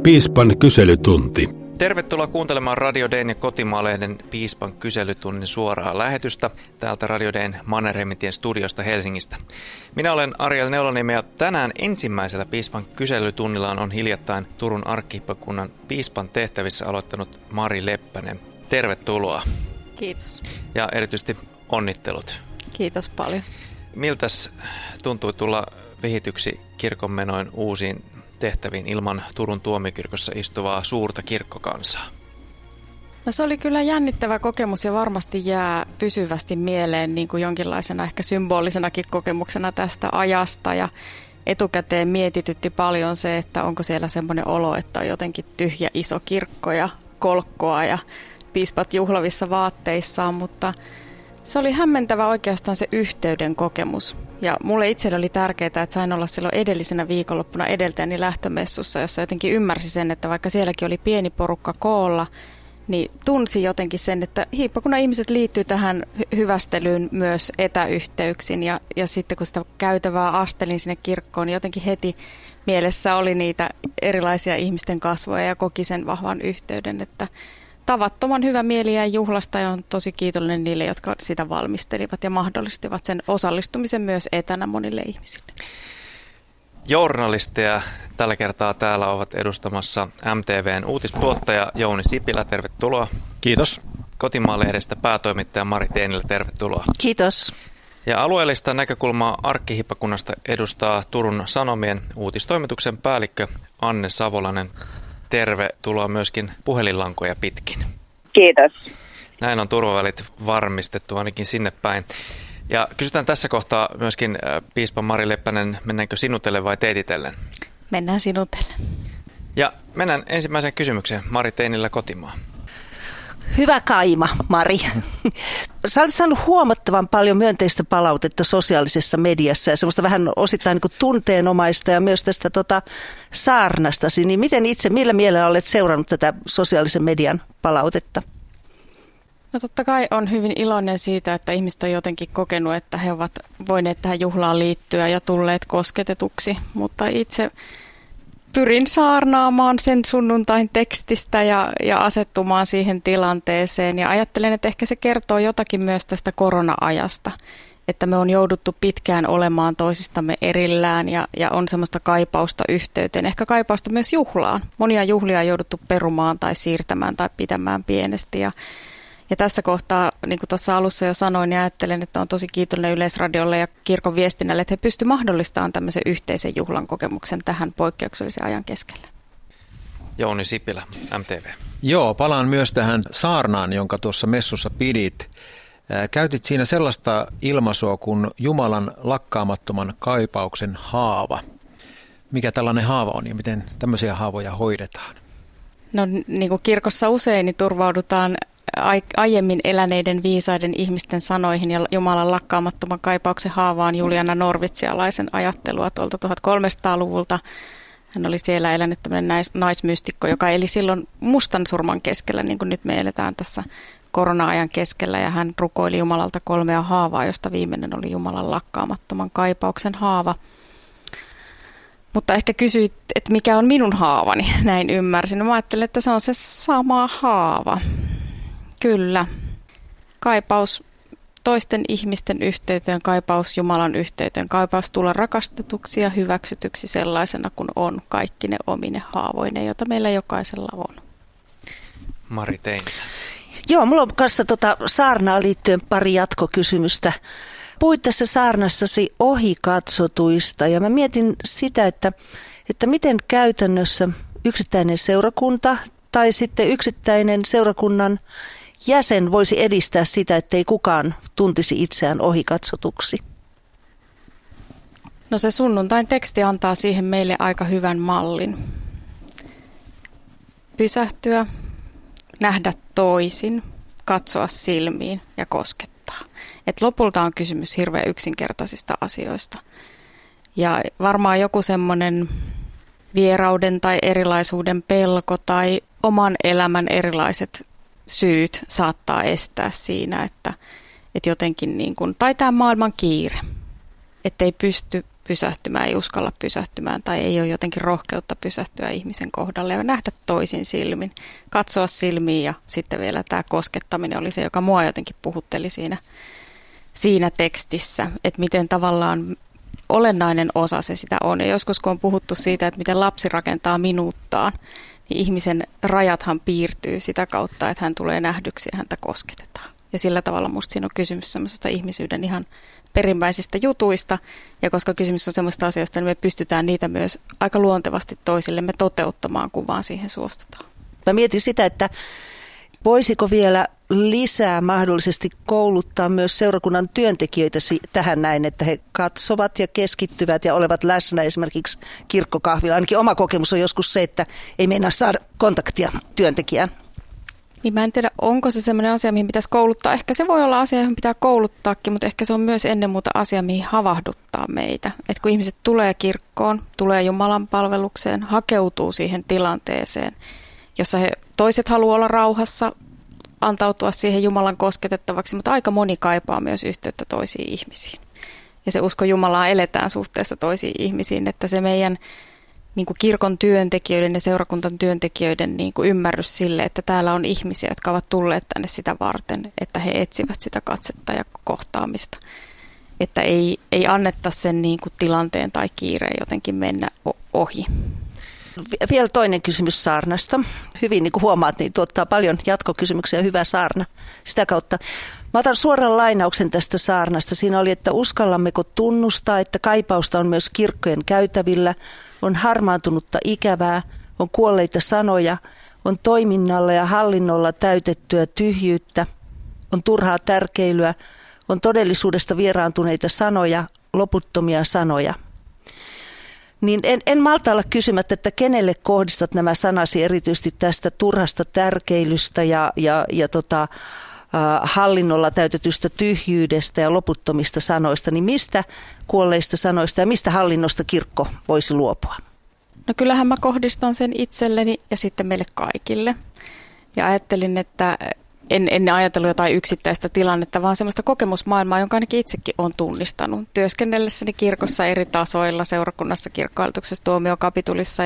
Piispan kyselytunti. Tervetuloa kuuntelemaan Radio Dayn ja Kotimaa-lehden Piispan kyselytunnin suoraa lähetystä täältä Radio Dayn Mannerheimintien studiosta Helsingistä. Minä olen Ariel Neuloniemi ja tänään ensimmäisellä Piispan kyselytunnilla on hiljattain Turun arkkihiippakunnan piispan tehtävissä aloittanut Mari Leppänen. Tervetuloa. Kiitos. Ja erityisesti onnittelut. Kiitos paljon. Miltäs tuntui tulla vihityksi kirkonmenoin uusiin tehtäviin ilman Turun tuomiokirkossa istuvaa suurta kirkkokansaa? No se oli kyllä jännittävä kokemus ja varmasti jää pysyvästi mieleen niin kuin jonkinlaisena ehkä symbolisenakin kokemuksena tästä ajasta. Ja etukäteen mietitytti paljon se, että onko siellä semmoinen olo, että on jotenkin tyhjä iso kirkko ja kolkkoa ja piispat juhlavissa vaatteissaan, mutta se oli hämmentävä oikeastaan se yhteyden kokemus. Ja mulle itselle oli tärkeää, että sain olla silloin edellisenä viikonloppuna edeltäjäni lähtömessussa, jossa jotenkin ymmärsi sen, että vaikka sielläkin oli pieni porukka koolla, niin tunsi jotenkin sen, että hiippakunnan ihmiset liittyy tähän hyvästelyyn myös etäyhteyksin. Ja sitten kun sitä käytävää astelin sinne kirkkoon, niin jotenkin heti mielessä oli niitä erilaisia ihmisten kasvoja ja koki sen vahvan yhteyden, että tavattoman hyvä mieli jäi juhlasta ja on tosi kiitollinen niille, jotka sitä valmistelivat ja mahdollistivat sen osallistumisen myös etänä monille ihmisille. Journalisteja tällä kertaa täällä ovat edustamassa MTV:n uutistuottaja Jouni Sipilä, tervetuloa. Kiitos. Kotimaa-lehdestä päätoimittaja Mari Teinilä, tervetuloa. Kiitos. Ja alueellista näkökulmaa arkkihiippakunnasta edustaa Turun Sanomien uutistoimituksen päällikkö Anne Savolainen. Tervetuloa myöskin puhelinlankoja pitkin. Kiitos. Näin on turvavälit varmistettu ainakin sinne päin. Ja kysytään tässä kohtaa myöskin piispa Mari Leppänen, mennäänkö sinutellen vai teititellen? Mennään sinutellen. Ja mennään ensimmäiseen kysymykseen. Mari Teinilä, Kotimaa. Hyvä kaima, Mari. Sä olet saanut huomattavan paljon myönteistä palautetta sosiaalisessa mediassa ja semmoista vähän osittain niin kuin tunteenomaista ja myös tästä saarnastasi. Niin millä mielellä olet seurannut tätä sosiaalisen median palautetta? No totta kai on hyvin iloinen siitä, että ihmiset on jotenkin kokenut, että he ovat voineet tähän juhlaan liittyä ja tulleet kosketetuksi, mutta itse pyrin saarnaamaan sen sunnuntain tekstistä ja asettumaan siihen tilanteeseen. Ja ajattelen, että ehkä se kertoo jotakin myös tästä korona-ajasta, että me on jouduttu pitkään olemaan toisistamme erillään ja on semmoista kaipausta yhteyteen, ehkä kaipausta myös juhlaan. Monia juhlia on jouduttu perumaan tai siirtämään tai pitämään pienesti ja tässä kohtaa, niin kuin tuossa alussa jo sanoin, niin ajattelen, että on tosi kiitollinen Yleisradiolle ja kirkon viestinnälle, että he pystyvät mahdollistamaan tämmöisen yhteisen juhlan kokemuksen tähän poikkeuksellisen ajan keskelle. Jouni Sipilä, MTV. Joo, palaan myös tähän saarnaan, jonka tuossa messussa pidit. Käytit siinä sellaista ilmaisua kuin Jumalan lakkaamattoman kaipauksen haava. Mikä tällainen haava on ja miten tämmöisiä haavoja hoidetaan? No niin kuin kirkossa usein niin turvaudutaan aiemmin eläneiden viisaiden ihmisten sanoihin ja Jumalan lakkaamattoman kaipauksen haavaan Juliana Norvitsialaisen ajattelua tuolta 1300-luvulta. Hän oli siellä elänyt tämmöinen naismystikko, joka eli silloin mustan surman keskellä, niin kuin nyt me eletään tässä korona-ajan keskellä. Ja hän rukoili Jumalalta 3 haavaa, josta viimeinen oli Jumalan lakkaamattoman kaipauksen haava. Mutta ehkä kysyit, että mikä on minun haavani, näin ymmärsin. No, mä ajattelin, että se on se sama haava. Kyllä. Kaipaus toisten ihmisten yhteyteen, kaipaus Jumalan yhteyteen, kaipaus tulla rakastetuksi ja hyväksytyksi sellaisena kuin on kaikki ne omine haavoineen, joita meillä jokaisella on. Mari Teinilä. Joo, mulla on kanssa saarnaan liittyen pari jatkokysymystä. Puhuit tässä saarnassasi ohikatsotuista ja mä mietin sitä, että miten käytännössä yksittäinen seurakunta tai sitten yksittäinen seurakunnan jäsen voisi edistää sitä, ettei kukaan tuntisi itseään ohikatsotuksi? No se sunnuntain teksti antaa siihen meille aika hyvän mallin. Pysähtyä, nähdä toisin, katsoa silmiin ja koskettaa. Et lopulta on kysymys hirveän yksinkertaisista asioista. Ja varmaan joku semmoinen vierauden tai erilaisuuden pelko tai oman elämän erilaiset syyt saattaa estää siinä, että jotenkin niin kuin, tai tämä maailman kiire, ettei pysty pysähtymään, ei uskalla pysähtymään tai ei ole jotenkin rohkeutta pysähtyä ihmisen kohdalle ja nähdä toisin silmin, katsoa silmiin ja sitten vielä tämä koskettaminen oli se, joka mua jotenkin puhutteli siinä tekstissä, että miten tavallaan olennainen osa se sitä on. Ja joskus kun on puhuttu siitä, että miten lapsi rakentaa minuuttaan, niin ihmisen rajathan piirtyy sitä kautta, että hän tulee nähdyksi ja häntä kosketetaan. Ja sillä tavalla musta siinä on kysymys semmoisesta ihmisyyden ihan perimmäisistä jutuista. Ja koska kysymys on semmoista asioista, niin me pystytään niitä myös aika luontevasti toisillemme toteuttamaan, kun vaan siihen suostutaan. Mä mietin sitä, että voisiko vielä lisää mahdollisesti kouluttaa myös seurakunnan työntekijöitä tähän näin, että he katsovat ja keskittyvät ja olevat läsnä esimerkiksi kirkkokahvilla. Ainakin oma kokemus on joskus se, että ei meinaa saada kontaktia työntekijään. Niin mä en tiedä, onko se sellainen asia, mihin pitäisi kouluttaa. Ehkä se voi olla asia, johon pitää kouluttaakin, mutta ehkä se on myös ennen muuta asia, mihin havahduttaa meitä. Että kun ihmiset tulee kirkkoon, tulee Jumalan palvelukseen, hakeutuu siihen tilanteeseen, jossa toiset haluaa olla rauhassa, antautua siihen Jumalan kosketettavaksi, mutta aika moni kaipaa myös yhteyttä toisiin ihmisiin. Ja se usko Jumalaa eletään suhteessa toisiin ihmisiin, että se meidän niin kuin kirkon työntekijöiden ja seurakuntan työntekijöiden niin kuin ymmärrys sille, että täällä on ihmisiä, jotka ovat tulleet tänne sitä varten, että he etsivät sitä katsetta ja kohtaamista. Että ei annetta sen niin kuin tilanteen tai kiireen jotenkin mennä ohi. Vielä toinen kysymys saarnasta. Hyvin niin kuin huomaat, niin tuottaa paljon jatkokysymyksiä ja hyvä saarna sitä kautta. Mä otan suoran lainauksen tästä saarnasta. Siinä oli, että uskallammeko tunnustaa, että kaipausta on myös kirkkojen käytävillä, on harmaantunutta ikävää, on kuolleita sanoja, on toiminnalla ja hallinnolla täytettyä tyhjyyttä, on turhaa tärkeilyä, on todellisuudesta vieraantuneita sanoja, loputtomia sanoja. Niin en malta olla kysymättä, että kenelle kohdistat nämä sanasi erityisesti tästä turhasta tärkeilystä ja hallinnolla täytetystä tyhjyydestä ja loputtomista sanoista, niin mistä kuolleista sanoista ja mistä hallinnosta kirkko voisi luopua? No kyllähän mä kohdistan sen itselleni ja sitten meille kaikille. Ja ajattelin, että en ajatellut jotain yksittäistä tilannetta, vaan semmoista kokemusmaailmaa, jonka ainakin itsekin olen tunnistanut. Työskennellessäni kirkossa eri tasoilla, seurakunnassa, kirkkohallituksessa, tuomiokapitulissa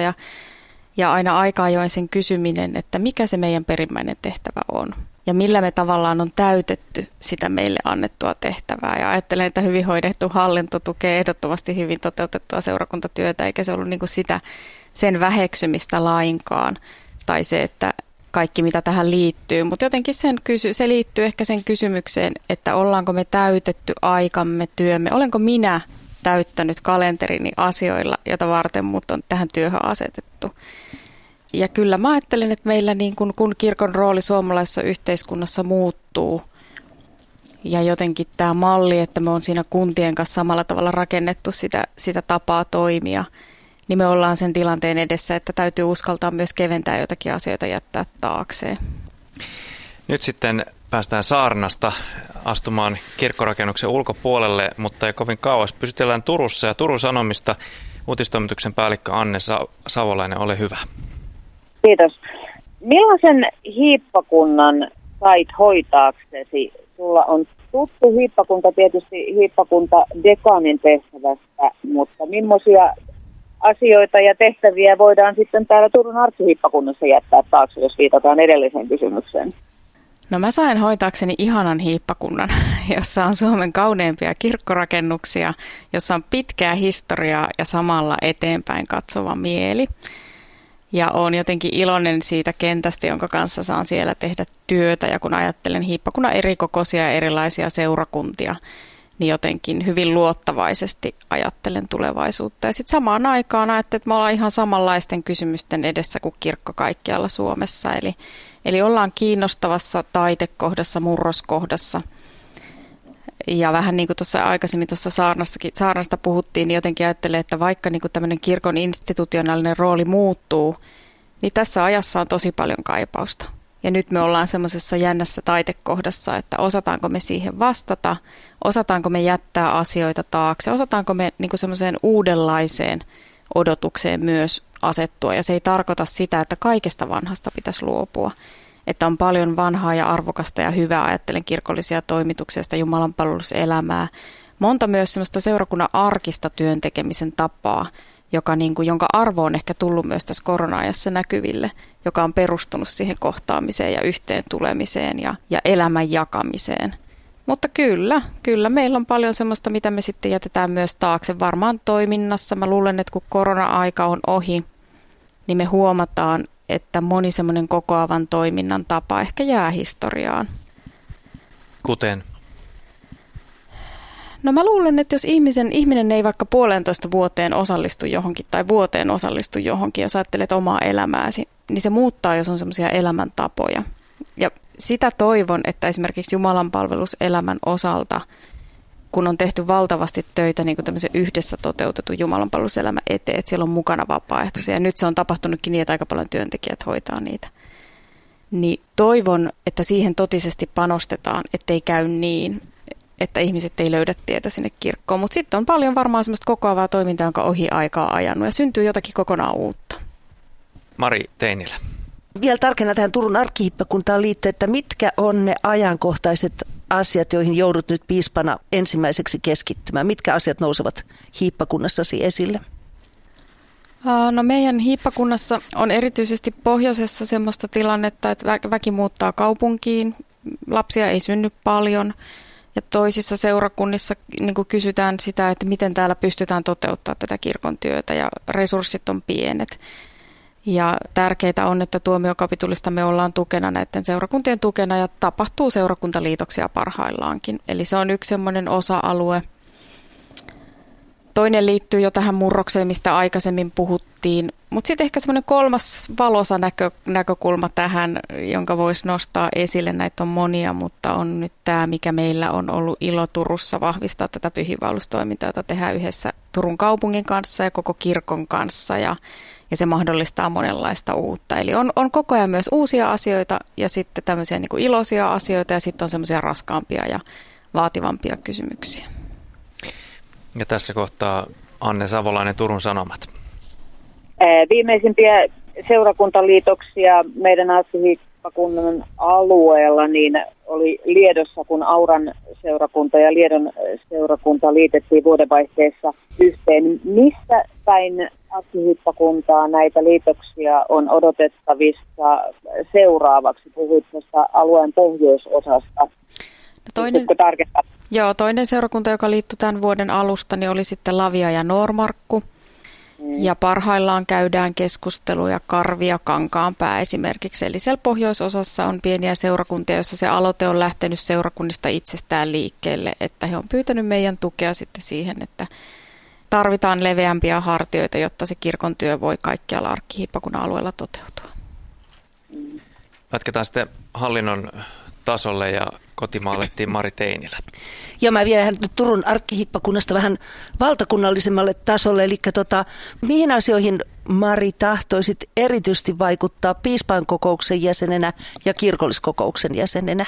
ja aina aika ajoin sen kysyminen, että mikä se meidän perimmäinen tehtävä on. Ja millä me tavallaan on täytetty sitä meille annettua tehtävää. Ja ajattelen, että hyvin hoidettu hallinto tukee ehdottomasti hyvin toteutettua seurakuntatyötä, eikä se ollut niin kuin sen väheksymistä lainkaan. Tai se, että kaikki mitä tähän liittyy. Mutta jotenkin se liittyy ehkä sen kysymykseen, että ollaanko me täytetty aikamme, työmme. Olenko minä täyttänyt kalenterini asioilla, jota varten mut on tähän työhön asetettu. Ja kyllä mä ajattelen, että meillä niin kun kirkon rooli suomalaisessa yhteiskunnassa muuttuu ja jotenkin tämä malli, että me on siinä kuntien kanssa samalla tavalla rakennettu sitä tapaa toimia, niin me ollaan sen tilanteen edessä, että täytyy uskaltaa myös keventää jotakin asioita jättää taakseen. Nyt sitten päästään saarnasta astumaan kirkkorakennuksen ulkopuolelle, mutta ei kovin kauas. Pysytellään Turussa ja Turun Sanomista uutistoimituksen päällikkö Anne Savolainen, ole hyvä. Kiitos. Millaisen hiippakunnan sait hoitaaksesi? Sulla on tuttu hiippakunta tietysti hiippakunta dekaanin tehtävästä, mutta millaisia asioita ja tehtäviä voidaan sitten täällä Turun arkihiippakunnassa jättää taakse, jos viitataan edelliseen kysymykseen? No mä sain hoitaakseni ihanan hiippakunnan, jossa on Suomen kauneimpia kirkkorakennuksia, jossa on pitkää historiaa ja samalla eteenpäin katsova mieli. Ja olen jotenkin iloinen siitä kentästä, jonka kanssa saan siellä tehdä työtä. Ja kun ajattelen hiippakunnan erikokoisia ja erilaisia seurakuntia, niin jotenkin hyvin luottavaisesti ajattelen tulevaisuutta. Ja sitten samaan aikaan ajattelen, että me ollaan ihan samanlaisten kysymysten edessä kuin kirkko kaikkialla Suomessa. Eli ollaan kiinnostavassa taitekohdassa, murroskohdassa. Ja vähän niin kuin tuossa aikaisemmin tuossa saarnasta puhuttiin, niin jotenkin ajattelen, että vaikka niin kuin tämmöinen kirkon institutionaalinen rooli muuttuu, niin tässä ajassa on tosi paljon kaipausta. Ja nyt me ollaan semmoisessa jännässä taitekohdassa, että osataanko me siihen vastata, osataanko me jättää asioita taakse, osataanko me niin kuin semmoiseen uudenlaiseen odotukseen myös asettua. Ja se ei tarkoita sitä, että kaikesta vanhasta pitäisi luopua. Että on paljon vanhaa ja arvokasta ja hyvää, ajattelen kirkollisia toimituksia, sitä jumalanpalveluselämää, monta myös semmoista seurakunnan arkista työntekemisen tapaa, jonka arvo on ehkä tullut myös tässä korona-ajassa näkyville, joka on perustunut siihen kohtaamiseen ja yhteen tulemiseen ja elämän jakamiseen. Mutta kyllä meillä on paljon semmoista, mitä me sitten jätetään myös taakse varmaan toiminnassa. Mä luulen, että kun korona-aika on ohi, niin me huomataan, että moni semmoinen kokoavan toiminnan tapa ehkä jää historiaan. Kuten? No mä luulen, että jos ihminen ei vaikka 1,5 vuoteen osallistu johonkin tai vuoteen osallistu johonkin, jos ajattelet omaa elämääsi, niin se muuttaa, jos on semmoisia elämäntapoja. Ja sitä toivon, että esimerkiksi jumalanpalveluselämän osalta, kun on tehty valtavasti töitä niin kuin tämmöisen yhdessä toteutetun jumalanpalveluselämän eteen, että siellä on mukana vapaaehtoisia. Ja nyt se on tapahtunutkin niin, että aika paljon työntekijät hoitaa niitä. Niin toivon, että siihen totisesti panostetaan, ettei käy niin, että ihmiset ei löydä tietä sinne kirkkoon. Mutta sitten on paljon varmaan semmoista kokoavaa toimintaa, jonka ohi aikaa ajanut ja syntyy jotakin kokonaan uutta. Mari Teinilä. Vielä tarkennan tähän Turun arkkihiippakuntaan liittyen, että mitkä on ne ajankohtaiset asiat, joihin joudut nyt piispana ensimmäiseksi keskittymään? Mitkä asiat nousevat hiippakunnassasi esille? No meidän hiippakunnassa on erityisesti pohjoisessa semmoista tilannetta, että väki muuttaa kaupunkiin, lapsia ei synny paljon ja toisissa seurakunnissa niin kuin kysytään sitä, että miten täällä pystytään toteuttamaan tätä kirkon työtä ja resurssit on pienet. Ja tärkeää on, että tuomiokapitulista me ollaan tukena näiden seurakuntien tukena ja tapahtuu seurakuntaliitoksia parhaillaankin. Eli se on yksi semmoinen osa-alue. Toinen liittyy jo tähän murrokseen, mistä aikaisemmin puhuttiin. Mutta sitten ehkä semmoinen kolmas valoisa näkökulma tähän, jonka voisi nostaa esille. Näitä on monia, mutta on nyt tämä, mikä meillä on ollut ilo Turussa vahvistaa tätä pyhiinvaellustoimintaa, jota tehdään yhdessä Turun kaupungin kanssa ja koko kirkon kanssa. Ja se mahdollistaa monenlaista uutta. Eli on koko ajan myös uusia asioita ja sitten tämmöisiä niin kuin iloisia asioita ja sitten on semmoisia raskaampia ja vaativampia kysymyksiä. Ja tässä kohtaa Anne Savolainen, Turun Sanomat. Viimeisimpiä seurakuntaliitoksia meidän arkkihiippakunnan alueella niin oli Liedossa, kun Auran seurakunta ja Liedon seurakunta liitettiin vuodenvaihteessa yhteen. Missä päin arkkihiippakuntaa näitä liitoksia on odotettavissa seuraavaksi? Puhuit tuosta alueen pohjoisosasta. Toinen seurakunta, joka liittyi tämän vuoden alusta, niin oli sitten Lavia ja Noormarkku. Ja parhaillaan käydään keskusteluja Karvi ja Kankaanpää esimerkiksi. Eli siellä pohjoisosassa on pieniä seurakuntia, joissa se aloite on lähtenyt seurakunnista itsestään liikkeelle. Että he on pyytänyt meidän tukea sitten siihen, että tarvitaan leveämpiä hartioita, jotta se kirkon työ voi kaikkialla arkkihiippakunnan alueella toteutua. Jatketaan sitten hallinnon tasolle ja kotimaalehtiin Mari Teinilä. Ja mä vien nyt Turun arkkihiippakunnasta vähän valtakunnallisemmalle tasolle. Eli mihin asioihin, Mari, tahtoisit erityisesti vaikuttaa piispankokouksen jäsenenä ja kirkolliskokouksen jäsenenä?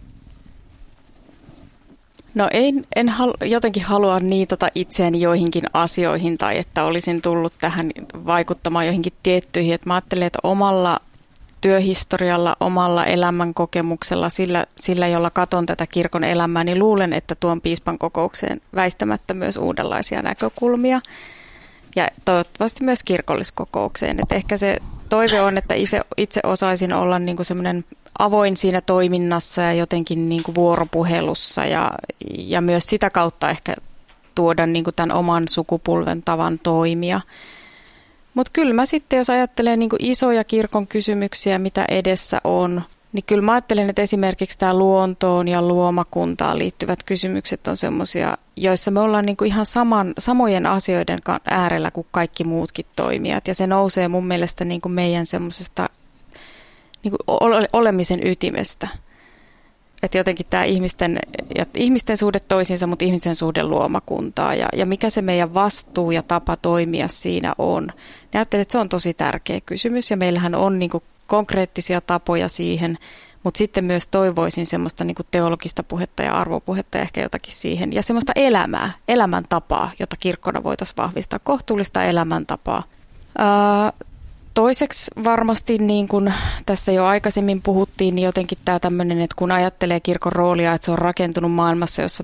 No en jotenkin halua niitata itseäni joihinkin asioihin tai että olisin tullut tähän vaikuttamaan joihinkin tiettyihin. Että mä ajattelen, että omalla työhistorialla, omalla elämänkokemuksella, sillä jolla katon tätä kirkon elämää, niin luulen, että tuon piispan kokoukseen väistämättä myös uudenlaisia näkökulmia ja toivottavasti myös kirkolliskokoukseen. Et ehkä se toive on, että itse osaisin olla niinku semmoinen avoin siinä toiminnassa ja jotenkin niinku vuoropuhelussa ja myös sitä kautta ehkä tuoda niinku tämän oman sukupolven tavan toimia. Mutta kyllä mä sitten, jos ajattelen niin kuin isoja kirkon kysymyksiä, mitä edessä on, niin kyllä mä ajattelen, että esimerkiksi tämä luontoon ja luomakuntaan liittyvät kysymykset on semmoisia, joissa me ollaan niin kuin ihan samojen asioiden äärellä kuin kaikki muutkin toimijat. Ja se nousee mun mielestä niin kuin meidän semmoisesta niin kuin olemisen ytimestä. Että jotenkin tämä ihmisten suhde toisiinsa, mutta ihmisten suhde luomakuntaa ja mikä se meidän vastuu ja tapa toimia siinä on. Ne ajattelen, että se on tosi tärkeä kysymys ja meillähän on niinku konkreettisia tapoja siihen, mutta sitten myös toivoisin semmoista niinku teologista puhetta ja arvopuhetta ja ehkä jotakin siihen. Ja semmoista elämäntapaa, jota kirkkona voitaisiin vahvistaa, kohtuullista elämäntapaa. Toiseksi varmasti, niin kuin tässä jo aikaisemmin puhuttiin, niin jotenkin tämä tämmöinen, että kun ajattelee kirkon roolia, että se on rakentunut maailmassa,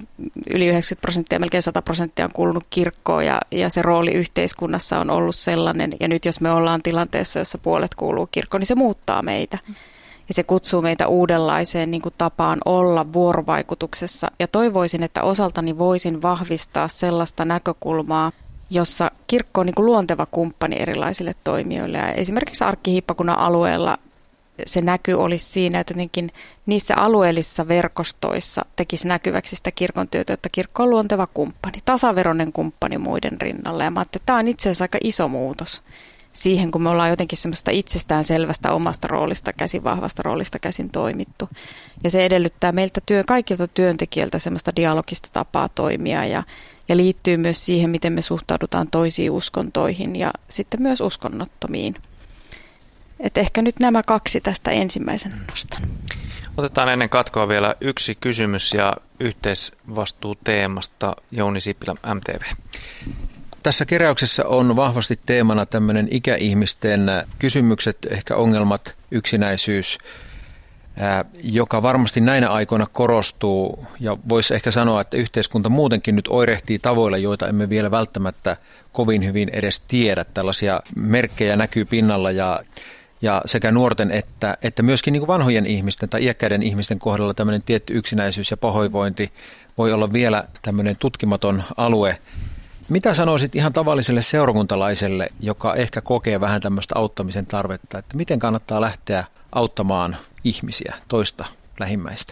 yli 90%, melkein 100% on kuulunut kirkkoon ja se rooli yhteiskunnassa on ollut sellainen. Ja nyt jos me ollaan tilanteessa, jossa puolet kuuluu kirkkoon, niin se muuttaa meitä. Ja se kutsuu meitä uudenlaiseen niin kuin tapaan olla vuorovaikutuksessa. Ja toivoisin, että osaltani voisin vahvistaa sellaista näkökulmaa, jossa kirkko on niin kuin luonteva kumppani erilaisille toimijoille. Ja esimerkiksi arkkihiippakunnan alueella se näky olisi siinä, että jotenkin niissä alueellisissa verkostoissa tekisi näkyväksi sitä kirkon työtä, että kirkko on luonteva kumppani, tasaveroinen kumppani muiden rinnalla. Ja mä ajattelin, että tämä on itse asiassa aika iso muutos siihen, kun me ollaan jotenkin semmoista itsestään selvästä omasta roolista käsin, vahvasta roolista käsin toimittu. Ja se edellyttää meiltä kaikilta työntekijöiltä semmoista dialogista tapaa toimia ja liittyy myös siihen, miten me suhtaudutaan toisiin uskontoihin ja sitten myös uskonnottomiin. Et ehkä nyt nämä kaksi tästä ensimmäisenä nostan. Otetaan ennen katkoa vielä yksi kysymys ja yhteisvastuuteemasta. Jouni Sipilä, MTV. Tässä keräyksessä on vahvasti teemana tämmöinen ikäihmisten kysymykset, ehkä ongelmat, yksinäisyys, joka varmasti näinä aikoina korostuu. Ja voisi ehkä sanoa, että yhteiskunta muutenkin nyt oirehtii tavoilla, joita emme vielä välttämättä kovin hyvin edes tiedä. Tällaisia merkkejä näkyy pinnalla ja sekä nuorten että myöskin niin kuin vanhojen ihmisten tai iäkkäiden ihmisten kohdalla tämmöinen tietty yksinäisyys ja pahoinvointi voi olla vielä tämmöinen tutkimaton alue. Mitä sanoisit ihan tavalliselle seurakuntalaiselle, joka ehkä kokee vähän tämmöistä auttamisen tarvetta, että miten kannattaa lähteä auttamaan ihmisiä, toista lähimmäistä?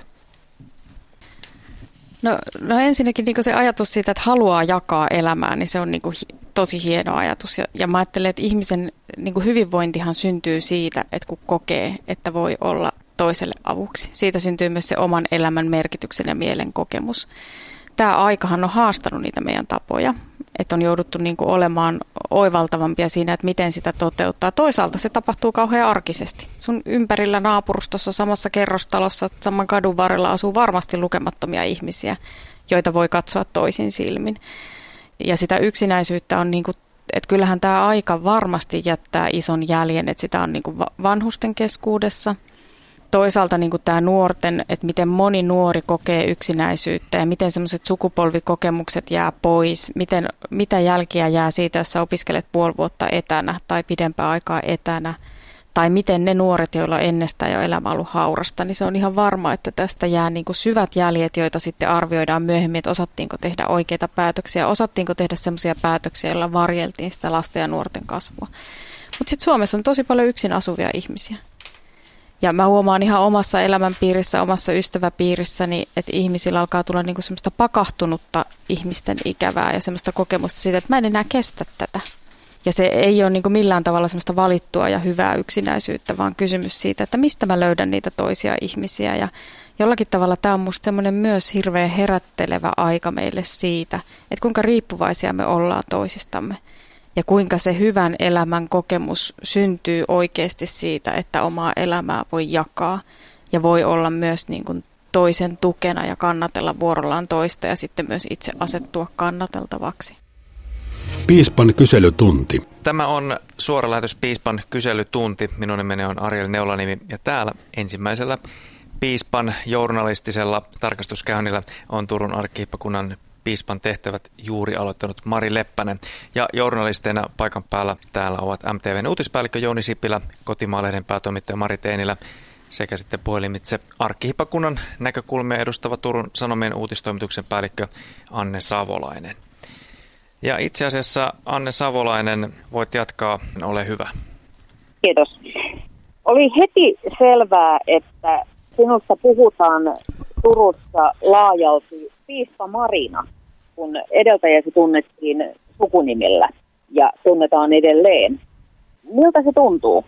No ensinnäkin niin se ajatus siitä, että haluaa jakaa elämää, niin se on niin tosi hieno ajatus. Ja mä ajattelen, että ihmisen niin hyvinvointihan syntyy siitä, että kun kokee, että voi olla toiselle avuksi. Siitä syntyy myös se oman elämän merkityksen ja mielen kokemus. Tämä aikahan on haastanut niitä meidän tapoja, että on jouduttu niin kuin olemaan oivaltavampia siinä, että miten sitä toteuttaa. Toisaalta se tapahtuu kauhean arkisesti. Sun ympärillä naapurustossa, samassa kerrostalossa, saman kadun varrella asuu varmasti lukemattomia ihmisiä, joita voi katsoa toisin silmin. Ja sitä yksinäisyyttä on, niin kuin, että kyllähän tämä aika varmasti jättää ison jäljen, että sitä on niin kuin vanhusten keskuudessa. Toisaalta niin kuin tämä nuorten, että miten moni nuori kokee yksinäisyyttä ja miten semmoiset sukupolvikokemukset jää pois, mitä jälkiä jää siitä, jos sä opiskelet puoli vuotta etänä tai pidempää aikaa etänä, tai miten ne nuoret, joilla on ennestään jo elämä ollut haurasta, niin se on ihan varma, että tästä jää niin kuin syvät jäljet, joita sitten arvioidaan myöhemmin, että osattiinko tehdä oikeita päätöksiä, osattiinko tehdä semmoisia päätöksiä, joilla varjeltiin sitä lasten ja nuorten kasvua. Mutta sitten Suomessa on tosi paljon yksin asuvia ihmisiä. Ja mä huomaan ihan omassa elämänpiirissä, omassa ystäväpiirissäni, että ihmisillä alkaa tulla niinku semmoista pakahtunutta ihmisten ikävää ja semmoista kokemusta siitä, että mä en enää kestä tätä. Ja se ei ole niinku millään tavalla semmoista valittua ja hyvää yksinäisyyttä, vaan kysymys siitä, että mistä mä löydän niitä toisia ihmisiä. Ja jollakin tavalla tämä on musta semmoinen myös hirveän herättelevä aika meille siitä, että kuinka riippuvaisia me ollaan toisistamme. Ja kuinka se hyvän elämän kokemus syntyy oikeasti siitä, että omaa elämää voi jakaa ja voi olla myös niin kuin toisen tukena ja kannatella vuorollaan toista ja sitten myös itse asettua kannateltavaksi. Piispan kyselytunti. Tämä on suora lähetys Piispan kyselytunti. Minun nimeni on Ariel Neulanimi ja täällä ensimmäisellä Piispan journalistisella tarkastuskäynnillä on Turun arkkihiippakunnan piispan tehtävät juuri aloittanut Mari Leppänen. Ja journalisteina paikan päällä täällä ovat MTV:n uutispäällikkö Jouni Sipilä, Kotimaa-lehden päätoimittaja Mari Teenilä sekä sitten puhelimitse arkkihiippakunnan näkökulmia edustava Turun Sanomien uutistoimituksen päällikkö Anne Savolainen. Ja itse asiassa Anne Savolainen, voit jatkaa, ole hyvä. Kiitos. Oli heti selvää, että sinusta puhutaan Turussa laajalti piispa Marina, kun edeltäjäsi tunnettiin sukunimillä ja tunnetaan edelleen. Miltä se tuntuu?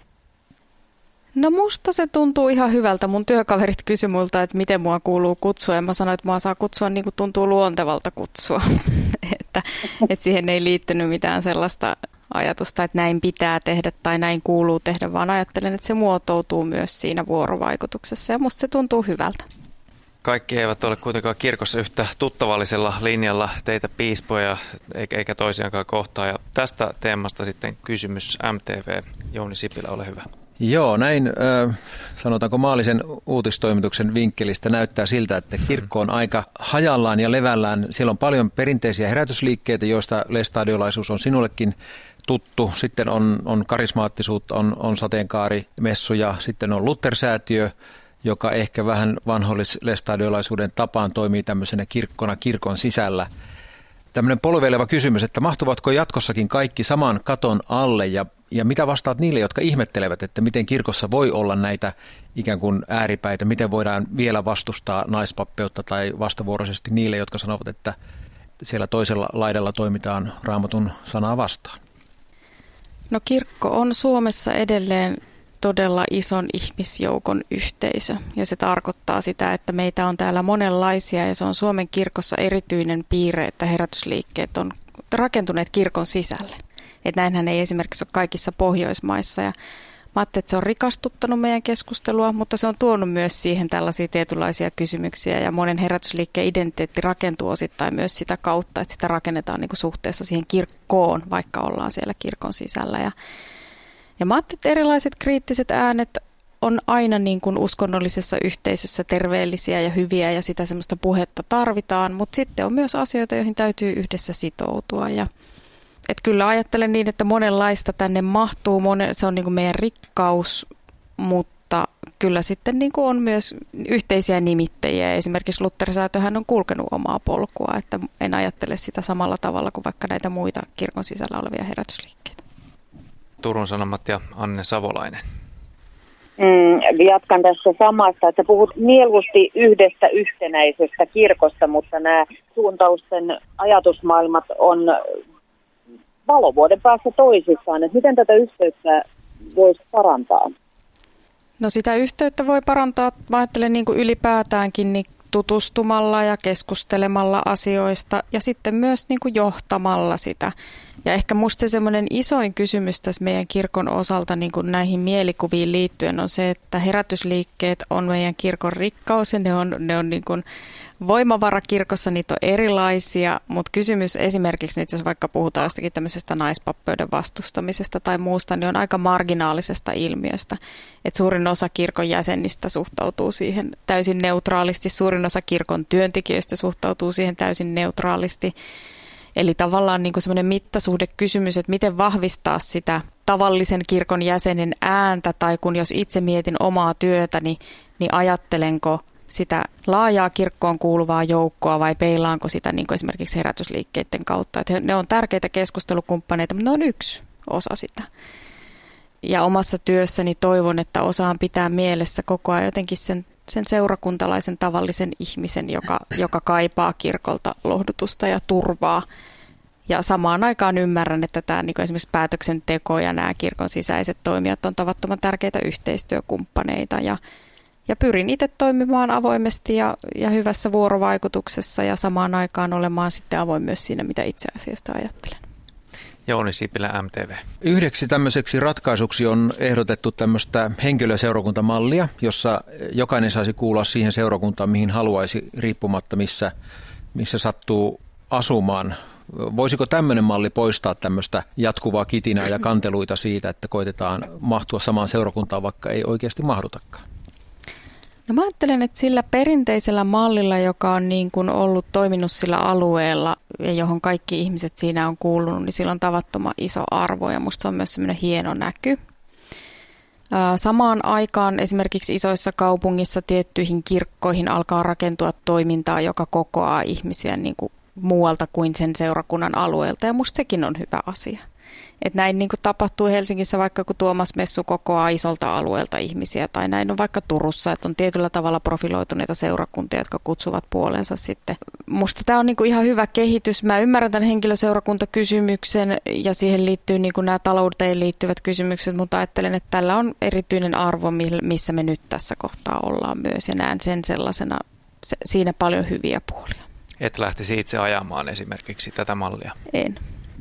No musta se tuntuu ihan hyvältä. Mun työkaverit kysyi multa, että miten mua kuuluu kutsua ja mä sanoin, että mua saa kutsua niin kuin tuntuu luontevalta kutsua. että siihen ei liittynyt mitään sellaista ajatusta, että näin pitää tehdä tai näin kuuluu tehdä, vaan ajattelen, että se muotoutuu myös siinä vuorovaikutuksessa ja musta se tuntuu hyvältä. Kaikki eivät ole kuitenkaan kirkossa yhtä tuttavallisella linjalla teitä piispoja eikä toisiaankaan kohtaa. Ja tästä teemasta sitten kysymys MTV. Jouni Sipilä, ole hyvä. Joo, näin sanotaanko maallisen uutistoimituksen vinkkelistä näyttää siltä, että kirkko on aika hajallaan ja levällään. Siellä on paljon perinteisiä herätysliikkeitä, joista lestadiolaisuus on sinullekin tuttu. Sitten on karismaattisuutta, on sateenkaarimessuja, sitten on Luther-säätiö, joka ehkä vähän vanhollis-lestadiolaisuuden tapaan toimii tämmöisenä kirkkona kirkon sisällä. Tämmöinen polveileva kysymys, että mahtuvatko jatkossakin kaikki saman katon alle ja mitä vastaat niille, jotka ihmettelevät, että miten kirkossa voi olla näitä ikään kuin ääripäitä, miten voidaan vielä vastustaa naispappeutta tai vastavuoroisesti niille, jotka sanovat, että siellä toisella laidalla toimitaan Raamatun sanaa vastaan. No kirkko on Suomessa edelleen todella ison ihmisjoukon yhteisö ja se tarkoittaa sitä, että meitä on täällä monenlaisia ja se on Suomen kirkossa erityinen piirre, että herätysliikkeet on rakentuneet kirkon sisälle. Että näinhän ei esimerkiksi ole kaikissa Pohjoismaissa ja mä ajattelin, että se on rikastuttanut meidän keskustelua, mutta se on tuonut myös siihen tällaisia tietynlaisia kysymyksiä ja monen herätysliikkeen identiteetti rakentuu osittain myös sitä kautta, että sitä rakennetaan niin kuin suhteessa siihen kirkkoon, vaikka ollaan siellä kirkon sisällä. Ja mä ajattelin, että erilaiset kriittiset äänet on aina niin kuin uskonnollisessa yhteisössä terveellisiä ja hyviä ja sitä semmoista puhetta tarvitaan, mutta sitten on myös asioita, joihin täytyy yhdessä sitoutua ja että kyllä ajattelen niin, että monenlaista tänne mahtuu, se on niin kuin meidän rikkaus, mutta kyllä sitten niin kuin on myös yhteisiä nimittäjiä. Esimerkiksi Luther-säätöhän on kulkenut omaa polkua, että en ajattele sitä samalla tavalla kuin vaikka näitä muita kirkon sisällä olevia herätysliikkeitä. Turun Sanomat ja Anne Savolainen. Jatkan tässä samasta, että puhut mieluusti yhdestä yhtenäisestä kirkosta, mutta nämä suuntausten ajatusmaailmat on valovuoden päässä toisissaan, että miten tätä yhteyttä voisi parantaa? No sitä yhteyttä voi parantaa, mä ajattelen niin kuin ylipäätäänkin niin tutustumalla ja keskustelemalla asioista ja sitten myös niin kuin johtamalla sitä. Ja ehkä musta semmoinen isoin kysymys tässä meidän kirkon osalta niin kuin näihin mielikuviin liittyen on se, että herätysliikkeet on meidän kirkon rikkaus ja ne on niin kuin voimavara kirkossa, niitä on erilaisia, mutta kysymys esimerkiksi nyt, jos vaikka puhutaan jostakin tämmöisestä naispappeuden vastustamisesta tai muusta, niin on aika marginaalisesta ilmiöstä. Että suurin osa kirkon jäsenistä suhtautuu siihen täysin neutraalisti, suurin osa kirkon työntekijöistä suhtautuu siihen täysin neutraalisti. Eli tavallaan niin kuin semmoinen mittasuhdekysymys, että miten vahvistaa sitä tavallisen kirkon jäsenen ääntä, tai kun jos itse mietin omaa työtäni, niin ajattelenko sitä laajaa kirkkoon kuuluvaa joukkoa vai peilaanko sitä niin kuin esimerkiksi herätysliikkeiden kautta. Että ne on tärkeitä keskustelukumppaneita, mutta ne on yksi osa sitä. Ja omassa työssäni toivon, että osaan pitää mielessä koko ajan jotenkin sen seurakuntalaisen tavallisen ihmisen, joka kaipaa kirkolta lohdutusta ja turvaa. Ja samaan aikaan ymmärrän, että tämä niin kuin esimerkiksi päätöksenteko ja nämä kirkon sisäiset toimijat on tavattoman tärkeitä yhteistyökumppaneita. Ja pyrin itse toimimaan avoimesti ja hyvässä vuorovaikutuksessa ja samaan aikaan olemaan sitten avoin myös siinä, mitä itse asiasta ajattelen. Jouni Sipilä, MTV. Yhdeksi tämmöiseksi ratkaisuksi on ehdotettu tämmöistä henkilöseurakuntamallia, jossa jokainen saisi kuulua siihen seurakuntaan, mihin haluaisi, riippumatta missä sattuu asumaan. Voisiko tämmöinen malli poistaa tämmöistä jatkuvaa kitinää ja kanteluita siitä, että koitetaan mahtua samaan seurakuntaan, vaikka ei oikeasti mahdutakaan? No mä ajattelen, että sillä perinteisellä mallilla, joka on niin kuin ollut toiminut sillä alueella ja johon kaikki ihmiset siinä on kuulunut, niin sillä on tavattoman iso arvo ja musta se on myös semmoinen hieno näky. Samaan aikaan esimerkiksi isoissa kaupungissa tiettyihin kirkkoihin alkaa rakentua toimintaa, joka kokoaa ihmisiä niin kuin muualta kuin sen seurakunnan alueelta ja musta sekin on hyvä asia. Että näin niin kuin tapahtuu Helsingissä vaikka kun Tuomas Messu kokoaa isolta alueelta ihmisiä tai näin on vaikka Turussa, että on tietyllä tavalla profiloituneita seurakuntia, jotka kutsuvat puoleensa sitten. Musta tämä on niin kuin ihan hyvä kehitys. Mä ymmärrän tämän henkilöseurakuntakysymyksen ja siihen liittyy niin kuin nämä talouteen liittyvät kysymykset, mutta ajattelen, että tällä on erityinen arvo, missä me nyt tässä kohtaa ollaan myös ja näen sen sellaisena, siinä paljon hyviä puolia. Et lähtisi itse ajamaan esimerkiksi tätä mallia? En.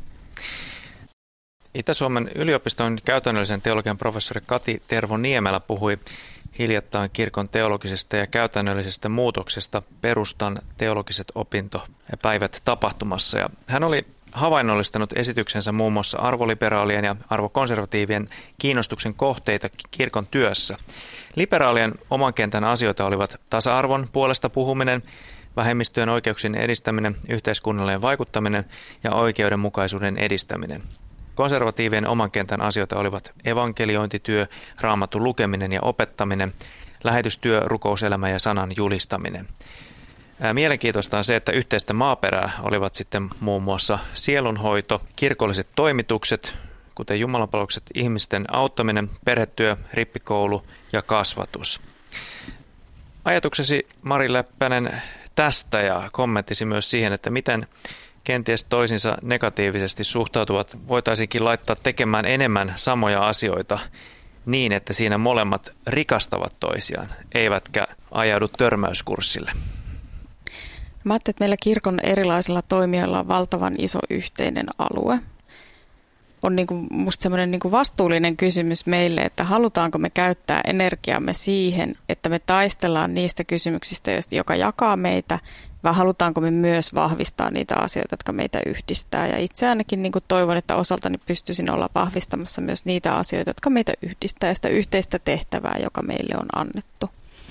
Itä-Suomen yliopiston käytännöllisen teologian professori Kati Tervo-Niemelä puhui hiljattain kirkon teologisesta ja käytännöllisestä muutoksesta Perustan teologiset opintopäivät tapahtumassa. Ja hän oli havainnollistanut esityksensä muun muassa arvoliberaalien ja arvokonservatiivien kiinnostuksen kohteita kirkon työssä. Liberaalien oman kentän asioita olivat tasa-arvon puolesta puhuminen, vähemmistöjen oikeuksien edistäminen, yhteiskunnallinen vaikuttaminen ja oikeudenmukaisuuden edistäminen. Konservatiivien oman kentän asioita olivat evankeliointityö, raamatun lukeminen ja opettaminen, lähetystyö, rukouselämä ja sanan julistaminen. Mielenkiintoista on se, että yhteistä maaperää olivat sitten muun muassa sielunhoito, kirkolliset toimitukset, kuten jumalanpalvelukset, ihmisten auttaminen, perhetyö, rippikoulu ja kasvatus. Ajatuksesi, Mari Leppänen, tästä ja kommenttisi myös siihen, että miten kenties toisinsa negatiivisesti suhtautuvat voitaisiinkin laittaa tekemään enemmän samoja asioita niin, että siinä molemmat rikastavat toisiaan, eivätkä ajaudu törmäyskurssille. Mä ajattelin, että meillä kirkon erilaisilla toimijoilla on valtavan iso yhteinen alue. On musta semmoinen vastuullinen kysymys meille, että halutaanko me käyttää energiamme siihen, että me taistellaan niistä kysymyksistä, joka jakaa meitä, vai halutaanko me myös vahvistaa niitä asioita, jotka meitä yhdistää. Ja itse ainakin toivon, että osaltani pystyisin olla vahvistamassa myös niitä asioita, jotka meitä yhdistää ja sitä yhteistä tehtävää, joka meille on annettu.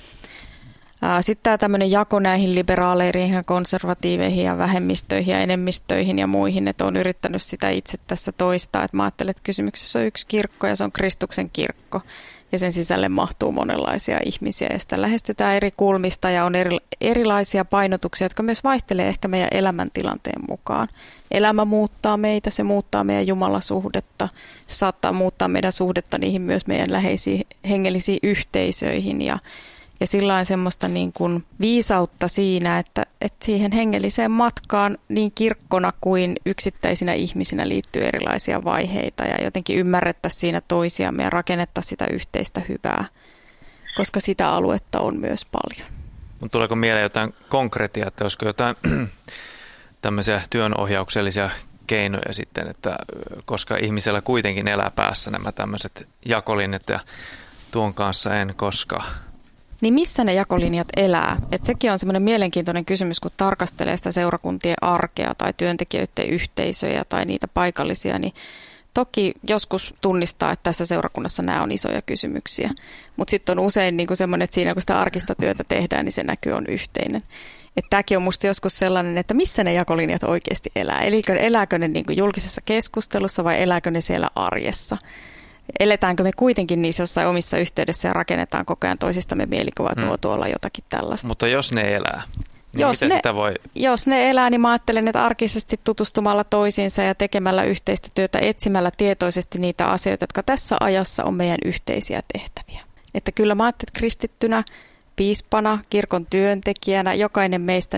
Sitten tämä tämmöinen jako näihin liberaaleihin ja konservatiiveihin ja vähemmistöihin ja enemmistöihin ja muihin, että olen yrittänyt sitä itse tässä toistaa. Että mä ajattelen, että kysymyksessä on yksi kirkko ja se on Kristuksen kirkko ja sen sisälle mahtuu monenlaisia ihmisiä ja sitä lähestytään eri kulmista ja on erilaisia painotuksia, jotka myös vaihtelee ehkä meidän elämäntilanteen mukaan. Elämä muuttaa meitä, se muuttaa meidän Jumalasuhdetta, se saattaa muuttaa meidän suhdetta niihin myös meidän läheisiin hengellisiin yhteisöihin ja sillain semmoista viisautta siinä, että siihen hengelliseen matkaan niin kirkkona kuin yksittäisinä ihmisinä liittyy erilaisia vaiheita ja jotenkin ymmärrettäisiin siinä toisiamme ja rakennettaisiin sitä yhteistä hyvää, koska sitä aluetta on myös paljon. Mutta tuleeko mieleen jotain konkretiaa, että olisiko jotain tämmöisiä työnohjauksellisia keinoja sitten, että koska ihmisellä kuitenkin elää päässä nämä tämmöiset jakolinjat ja tuon kanssa en koskaan. Niin missä ne jakolinjat elää? Et sekin on semmoinen mielenkiintoinen kysymys, kun tarkastelee sitä seurakuntien arkea tai työntekijöiden yhteisöjä tai niitä paikallisia, niin toki joskus tunnistaa, että tässä seurakunnassa nämä on isoja kysymyksiä. Mutta sitten on usein semmoinen, että siinä kun sitä arkista työtä tehdään, niin se näky on yhteinen. Että tämäkin on musta joskus sellainen, että missä ne jakolinjat oikeasti elää. Eli elääkö ne julkisessa keskustelussa vai elääkö ne siellä arjessa? Eletäänkö me kuitenkin niissä jossain omissa yhteydessä ja rakennetaan koko ajan toisistamme mielikuvaa, että nuo tuolla jotakin tällaista. Mutta jos ne elää, niin jos ne elää, niin mä ajattelen, että arkisesti tutustumalla toisiinsa ja tekemällä yhteistä työtä, etsimällä tietoisesti niitä asioita, jotka tässä ajassa on meidän yhteisiä tehtäviä. Että kyllä mä ajattelen, että kristittynä, piispana, kirkon työntekijänä, jokainen meistä,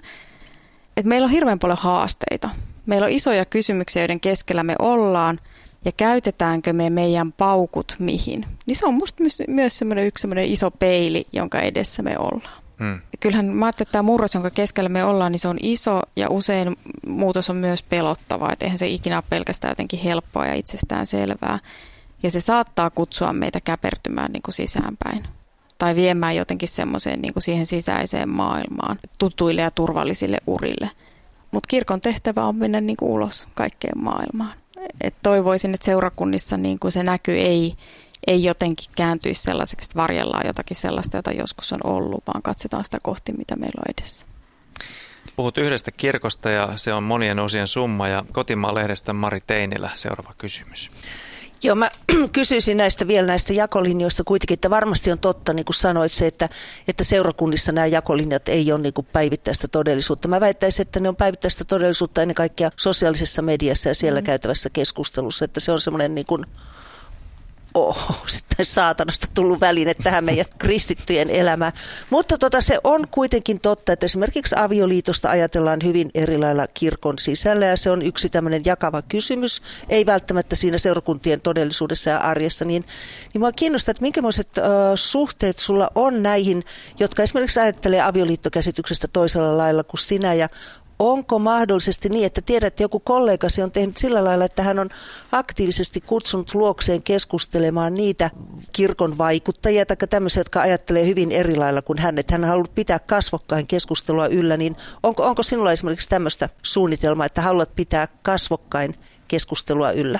että meillä on hirveän paljon haasteita. Meillä on isoja kysymyksiä, joiden keskellä me ollaan. Ja käytetäänkö me meidän paukut mihin? Niin se on musta myös yksi semmoinen iso peili, jonka edessä me ollaan. Ja kyllähän mä ajattelin, että tämä murros, jonka keskellä me ollaan, niin se on iso ja usein muutos on myös pelottavaa. Että eihän se ikinä ole pelkästään jotenkin helppoa ja itsestään selvää. Ja se saattaa kutsua meitä käpertymään sisäänpäin. Tai viemään jotenkin semmoiseen siihen sisäiseen maailmaan, tutuille ja turvallisille urille. Mutta kirkon tehtävä on mennä ulos kaikkeen maailmaan. Et toivoisin, että seurakunnissa se näky ei jotenkin kääntyisi sellaiseksi, että varjellaan jotakin sellaista, jota joskus on ollut, vaan katsotaan sitä kohti, mitä meillä on edessä. Puhut yhdestä kirkosta ja se on monien osien summa ja Kotimaa-lehdestä Mari Teinilä seuraava kysymys. Joo, mä kysyisin vielä näistä jakolinjoista kuitenkin, että varmasti on totta, niin kuin sanoit se, että seurakunnissa nämä jakolinjat ei ole niin kuin päivittäistä todellisuutta. Mä väittäisin, että ne on päivittäistä todellisuutta ennen kaikkea sosiaalisessa mediassa ja siellä käytävässä keskustelussa, että se on semmoinen niin kuin sitten saatanasta tullut väline tähän meidän kristittyjen elämään. Mutta se on kuitenkin totta, että esimerkiksi avioliitosta ajatellaan hyvin eri lailla kirkon sisällä ja se on yksi tämmöinen jakava kysymys, ei välttämättä siinä seurakuntien todellisuudessa ja arjessa. Niin minua kiinnostaa, että minkälaiset suhteet sulla on näihin, jotka esimerkiksi ajattelee avioliittokäsityksestä toisella lailla kuin sinä ja onko mahdollisesti niin, että tiedät, että joku kollegasi on tehnyt sillä lailla, että hän on aktiivisesti kutsunut luokseen keskustelemaan niitä kirkon vaikuttajia tai tämmöisiä, jotka ajattelee hyvin eri lailla kuin hän, että hän on halunnut pitää kasvokkain keskustelua yllä, niin onko sinulla esimerkiksi tämmöistä suunnitelmaa, että haluat pitää kasvokkain keskustelua yllä?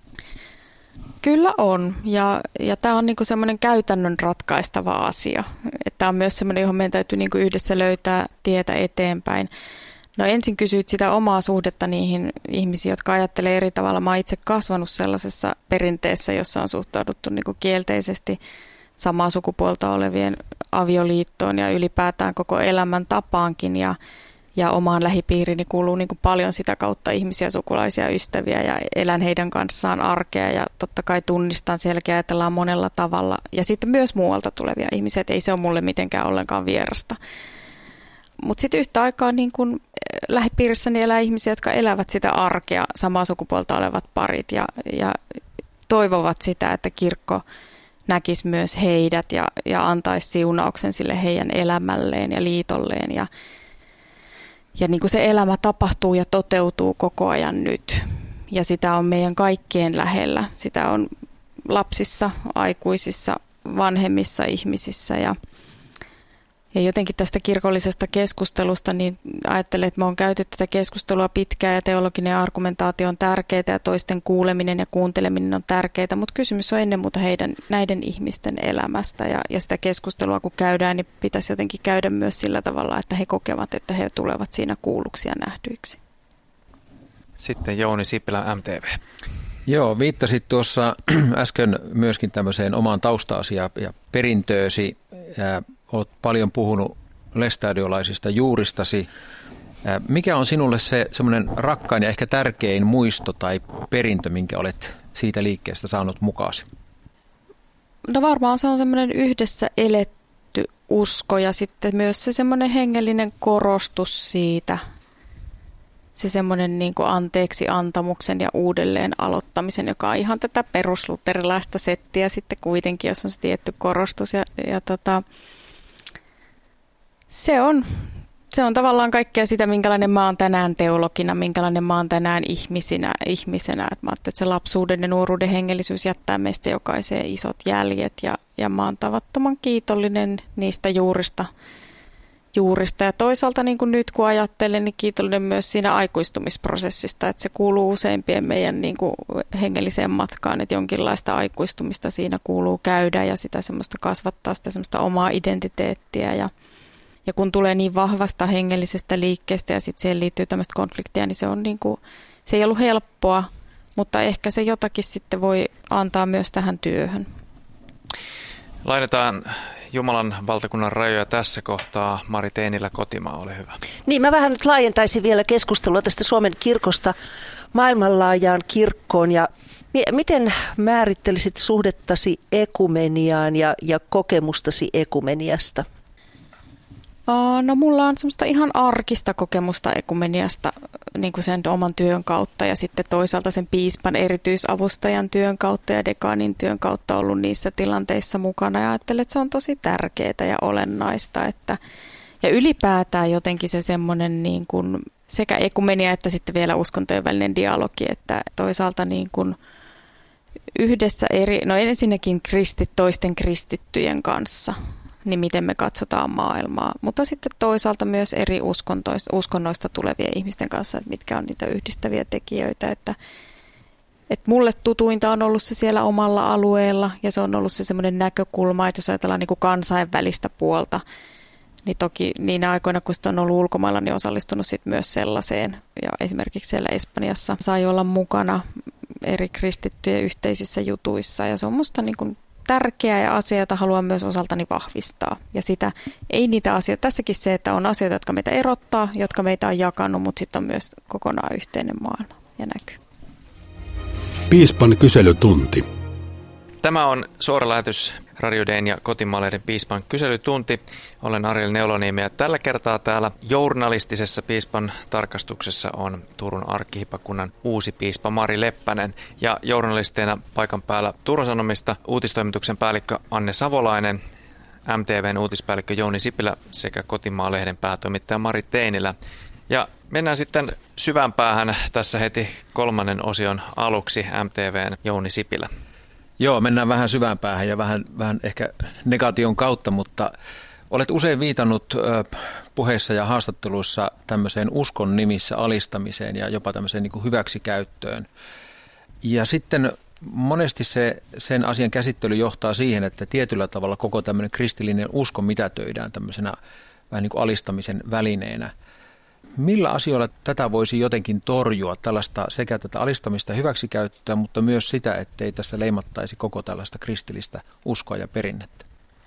Kyllä on, ja tämä on niinku semmoinen käytännön ratkaistava asia. Tämä on myös semmoinen, johon meidän täytyy niinku yhdessä löytää tietä eteenpäin. No ensin kysyit sitä omaa suhdetta niihin ihmisiin, jotka ajattelee eri tavalla. Mä oon itse kasvanut sellaisessa perinteessä, jossa on suhtauduttu niinku kielteisesti samaa sukupuolta olevien avioliittoon ja ylipäätään koko elämän tapaankin. Ja omaan lähipiiriini kuuluu niin kuin paljon sitä kautta ihmisiä, sukulaisia, ystäviä ja elän heidän kanssaan arkea ja totta kai tunnistan sielläkin ajatellaan monella tavalla. Ja sitten myös muualta tulevia ihmisiä, että ei se ole mulle mitenkään ollenkaan vierasta. Mutta sitten yhtä aikaa niin kun lähipiirissäni elää ihmisiä, jotka elävät sitä arkea, samaa sukupuolta olevat parit ja toivovat sitä, että kirkko näkisi myös heidät ja antaisi siunauksen sille heidän elämälleen ja liitolleen ja niin kuin se elämä tapahtuu ja toteutuu koko ajan nyt. Ja sitä on meidän kaikkien lähellä. Sitä on lapsissa, aikuisissa, vanhemmissa ihmisissä. Ja jotenkin tästä kirkollisesta keskustelusta, niin ajattelen, että me on käyty tätä keskustelua pitkään ja teologinen argumentaatio on tärkeää ja toisten kuuleminen ja kuunteleminen on tärkeää. Mutta kysymys on ennen muuta näiden ihmisten elämästä ja sitä keskustelua kun käydään, niin pitäisi jotenkin käydä myös sillä tavalla, että he kokevat, että he tulevat siinä kuulluksi ja nähdyiksi. Sitten Jouni Sipilä, MTV. Joo, viittasit tuossa äsken myöskin tämmöiseen omaan taustaasi ja perintöösi. Olet paljon puhunut lestadiolaisista juuristasi. Mikä on sinulle se semmoinen rakkain ja ehkä tärkein muisto tai perintö, minkä olet siitä liikkeestä saanut mukaasi? No varmaan se on semmoinen yhdessä eletty usko ja sitten myös se semmoinen hengellinen korostus siitä. Se semmoinen niin kuin anteeksi antamuksen ja uudelleen aloittamisen, joka on ihan tätä perusluterilaista settiä sitten kuitenkin, jos on se tietty korostus. Se on tavallaan kaikkea sitä, minkälainen mä oon tänään teologina, minkälainen mä oon tänään ihmisenä. Että mä ajattelin, että se lapsuuden ja nuoruuden hengellisyys jättää meistä jokaiseen isot jäljet ja mä oon tavattoman kiitollinen niistä juurista. Ja toisaalta niin kuin nyt kun ajattelen, niin kiitollinen myös siinä aikuistumisprosessista, että se kuuluu useimpien meidän niin kuin hengelliseen matkaan, että jonkinlaista aikuistumista siinä kuuluu käydä ja sitä semmoista kasvattaa sitä semmoista omaa identiteettiä ja kun tulee niin vahvasta hengellisestä liikkeestä ja sitten siihen liittyy tämmöistä konfliktia, niin se on niin kuin, se ei ollut helppoa, mutta ehkä se jotakin sitten voi antaa myös tähän työhön. Laitetaan Jumalan valtakunnan rajoja tässä kohtaa. Mari Teinilä, Kotimaa, ole hyvä. Niin, mä vähän nyt laajentaisin vielä keskustelua tästä Suomen kirkosta maailmanlaajaan kirkkoon ja miten määrittelisit suhdettasi ekumeniaan ja kokemustasi ekumeniasta? No mulla on semmoista ihan arkista kokemusta ekumeniasta niin kuin sen oman työn kautta ja sitten toisaalta sen piispan erityisavustajan työn kautta ja dekaanin työn kautta ollut niissä tilanteissa mukana ja ajattelen, että se on tosi tärkeää ja olennaista. Ja ylipäätään jotenkin se semmoinen niin kuin sekä ekumenia että sitten vielä uskontojen välinen dialogi, että toisaalta niin kuin yhdessä ensinnäkin toisten kristittyjen kanssa. Niin miten me katsotaan maailmaa, mutta sitten toisaalta myös eri uskonnoista tulevien ihmisten kanssa, että mitkä on niitä yhdistäviä tekijöitä, että mulle tutuinta on ollut se siellä omalla alueella ja se on ollut se semmoinen näkökulma, että jos ajatellaan niin kuin kansainvälistä puolta, niin toki niinä aikoina, kun sitä on ollut ulkomailla, niin osallistunut sitten myös sellaiseen ja esimerkiksi siellä Espanjassa sai olla mukana eri kristittyjen yhteisissä jutuissa ja se on musta niin kuin tärkeä ja asia, jota haluan myös osaltani vahvistaa. Ja sitä ei niitä asioita. Tässäkin se, että on asioita, jotka meitä erottaa, jotka meitä on jakanut, mutta sitten on myös kokonaan yhteinen maailma ja näkyy. Piispan kyselytunti. Tämä on suora lähetys Radio D:n ja Kotimaa-lehden piispan kyselytunti. Olen Ariel Neuloniemi ja tällä kertaa täällä journalistisessa piispan tarkastuksessa on Turun arkkihiippakunnan uusi piispa Mari Leppänen ja journalisteina paikan päällä Turun Sanomista uutistoimituksen päällikkö Anne Savolainen, MTV:n uutispäällikkö Jouni Sipilä sekä Kotimaa-lehden päätoimittaja Mari Teinilä. Ja mennään sitten syvään päähän tässä heti 3. osion aluksi MTV:n Jouni Sipilä. Joo, mennään vähän syvään päähän ja vähän ehkä negaation kautta, mutta olet usein viitannut puheissa ja haastatteluissa tämmöiseen uskon nimissä alistamiseen ja jopa tämmöiseen niin kuin hyväksikäyttöön. Ja sitten monesti sen asian käsittely johtaa siihen, että tietyllä tavalla koko tämmöinen kristillinen usko mitätöidään tämmöisenä vähän niin kuin alistamisen välineenä. Millä asioilla tätä voisi jotenkin torjua, tällaista sekä tätä alistamista ja hyväksikäyttöä, mutta myös sitä, ettei tässä leimattaisi koko tällaista kristillistä uskoa ja perinnettä?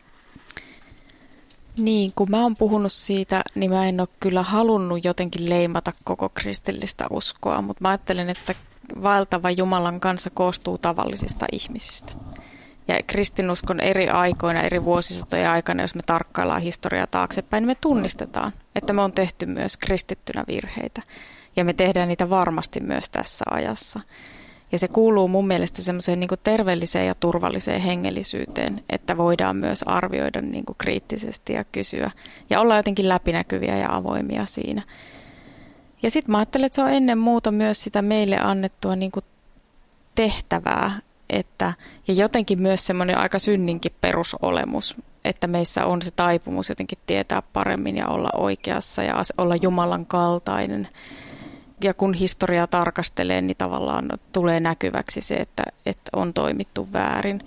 Niin, kun mä oon puhunut siitä, niin mä en ole kyllä halunnut jotenkin leimata koko kristillistä uskoa, mutta mä ajattelen, että vaeltava Jumalan kanssa koostuu tavallisista ihmisistä. Ja kristinuskon eri aikoina, eri vuosisatojen aikana, jos me tarkkaillaan historiaa taaksepäin, niin me tunnistetaan, että me on tehty myös kristittynä virheitä. Ja me tehdään niitä varmasti myös tässä ajassa. Ja se kuuluu mun mielestä semmoiseen niin kuin terveelliseen ja turvalliseen hengellisyyteen, että voidaan myös arvioida niin kuin kriittisesti ja kysyä. Ja olla jotenkin läpinäkyviä ja avoimia siinä. Ja sitten mä ajattelen, että se on ennen muuta myös sitä meille annettua niin kuin tehtävää, ja jotenkin myös semmoinen aika synninkin perusolemus, että meissä on se taipumus jotenkin tietää paremmin ja olla oikeassa ja olla Jumalan kaltainen. Ja kun historiaa tarkastelee, niin tavallaan tulee näkyväksi se, että on toimittu väärin.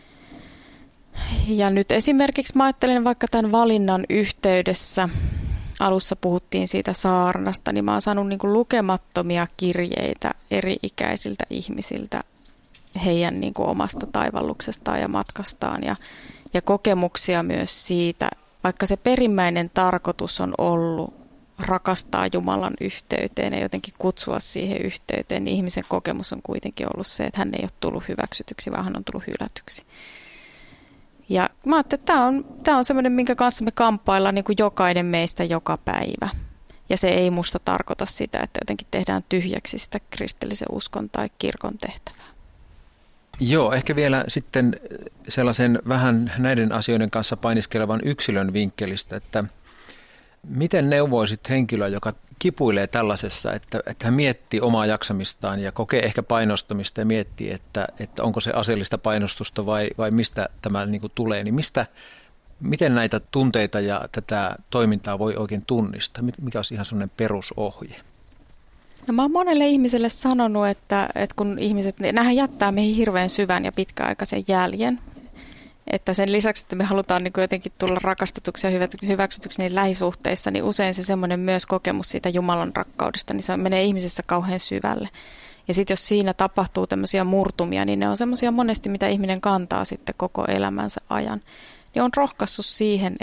Ja nyt esimerkiksi mä ajattelen vaikka tämän valinnan yhteydessä, alussa puhuttiin siitä saarnasta, niin mä oon saanut niin kuin lukemattomia kirjeitä eri-ikäisiltä ihmisiltä heidän niin kuin omasta taivalluksestaan ja matkastaan ja kokemuksia myös siitä, vaikka se perimmäinen tarkoitus on ollut rakastaa Jumalan yhteyteen ja jotenkin kutsua siihen yhteyteen, niin ihmisen kokemus on kuitenkin ollut se, että hän ei ole tullut hyväksytyksi, vaan hän on tullut hylätyksi. Ja mä ajattelin, että tämä on semmoinen, minkä kanssa me kamppaillaan niin kuin jokainen meistä joka päivä. Ja se ei musta tarkoita sitä, että jotenkin tehdään tyhjäksi sitä kristillisen uskon tai kirkon tehtävää. Joo, ehkä vielä sitten sellaisen vähän näiden asioiden kanssa painiskelevan yksilön vinkkelistä, että miten neuvoisit henkilöä, joka kipuilee tällaisessa, että hän miettii omaa jaksamistaan ja kokee ehkä painostamista ja miettii, että onko se aseellista painostusta vai mistä tämä niin kuin tulee, niin miten näitä tunteita ja tätä toimintaa voi oikein tunnistaa? Mikä olisi ihan sellainen perusohje? No mä oon monelle ihmiselle sanonut, että kun ihmiset, nämähän jättää meihin hirveän syvän ja pitkäaikaisen jäljen. Että sen lisäksi, että me halutaan niin kuin jotenkin tulla rakastetuksi ja hyväksytyksi niin lähisuhteissa, niin usein se semmoinen myös kokemus siitä Jumalan rakkaudesta, niin se menee ihmisessä kauhean syvälle. Ja sitten jos siinä tapahtuu tämmöisiä murtumia, niin ne on semmoisia monesti, mitä ihminen kantaa sitten koko elämänsä ajan. Niin on rohkaissut siihen,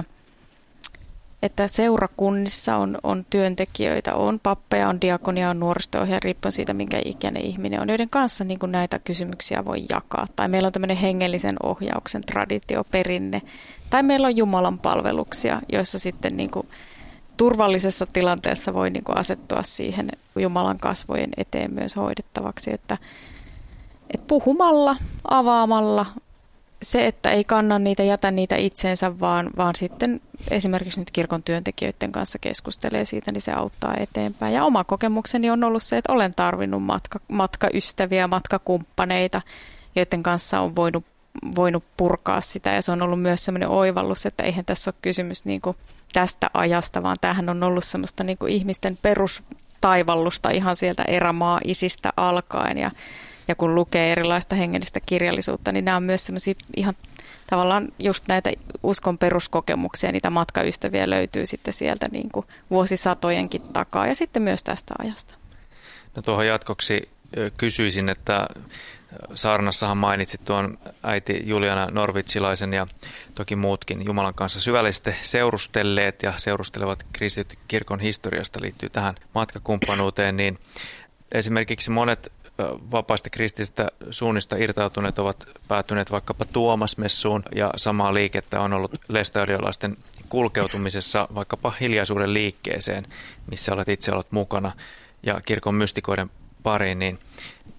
että seurakunnissa on työntekijöitä, on pappeja, on diakonia, on nuoristo-ohjaaja, riippuen siitä, minkä ikäinen ihminen on, joiden kanssa niin kuin näitä kysymyksiä voi jakaa. Tai meillä on tämmöinen hengellisen ohjauksen traditio, perinne. Tai meillä on Jumalan palveluksia, joissa sitten niin kuin turvallisessa tilanteessa voi niin kuin asettua siihen Jumalan kasvojen eteen myös hoidettavaksi. Että puhumalla, avaamalla, se, että ei kanna niitä, jätä niitä itseensä, vaan sitten esimerkiksi nyt kirkon työntekijöiden kanssa keskustelee siitä, niin se auttaa eteenpäin. Ja oma kokemukseni on ollut se, että olen tarvinnut matkaystäviä, matkakumppaneita, joiden kanssa on voinut purkaa sitä. Ja se on ollut myös sellainen oivallus, että eihän tässä ole kysymys niin kuin tästä ajasta, vaan tämähän on ollut semmoista niin kuin ihmisten perustaivallusta ihan sieltä erämaa-isistä alkaen. Ja kun lukee erilaista hengellistä kirjallisuutta, niin nämä on myös semmoisia ihan tavallaan just näitä uskon peruskokemuksia, niitä matkaystäviä löytyy sitten sieltä niin kuin vuosisatojenkin takaa ja sitten myös tästä ajasta. No tuohon jatkoksi kysyisin, että saarnassahan mainitsit tuon äiti Juliana Norvitsilaisen ja toki muutkin Jumalan kanssa syvällisesti seurustelleet ja seurustelevat kristityt kirkon historiasta liittyy tähän matkakumppanuuteen, niin esimerkiksi monet vapaista kristillisistä suunnista irtautuneet ovat päätyneet vaikkapa Tuomasmessuun ja samaa liikettä on ollut lestadiolaisten kulkeutumisessa vaikkapa hiljaisuuden liikkeeseen, missä olet itse ollut mukana ja kirkon mystikoiden pariin, niin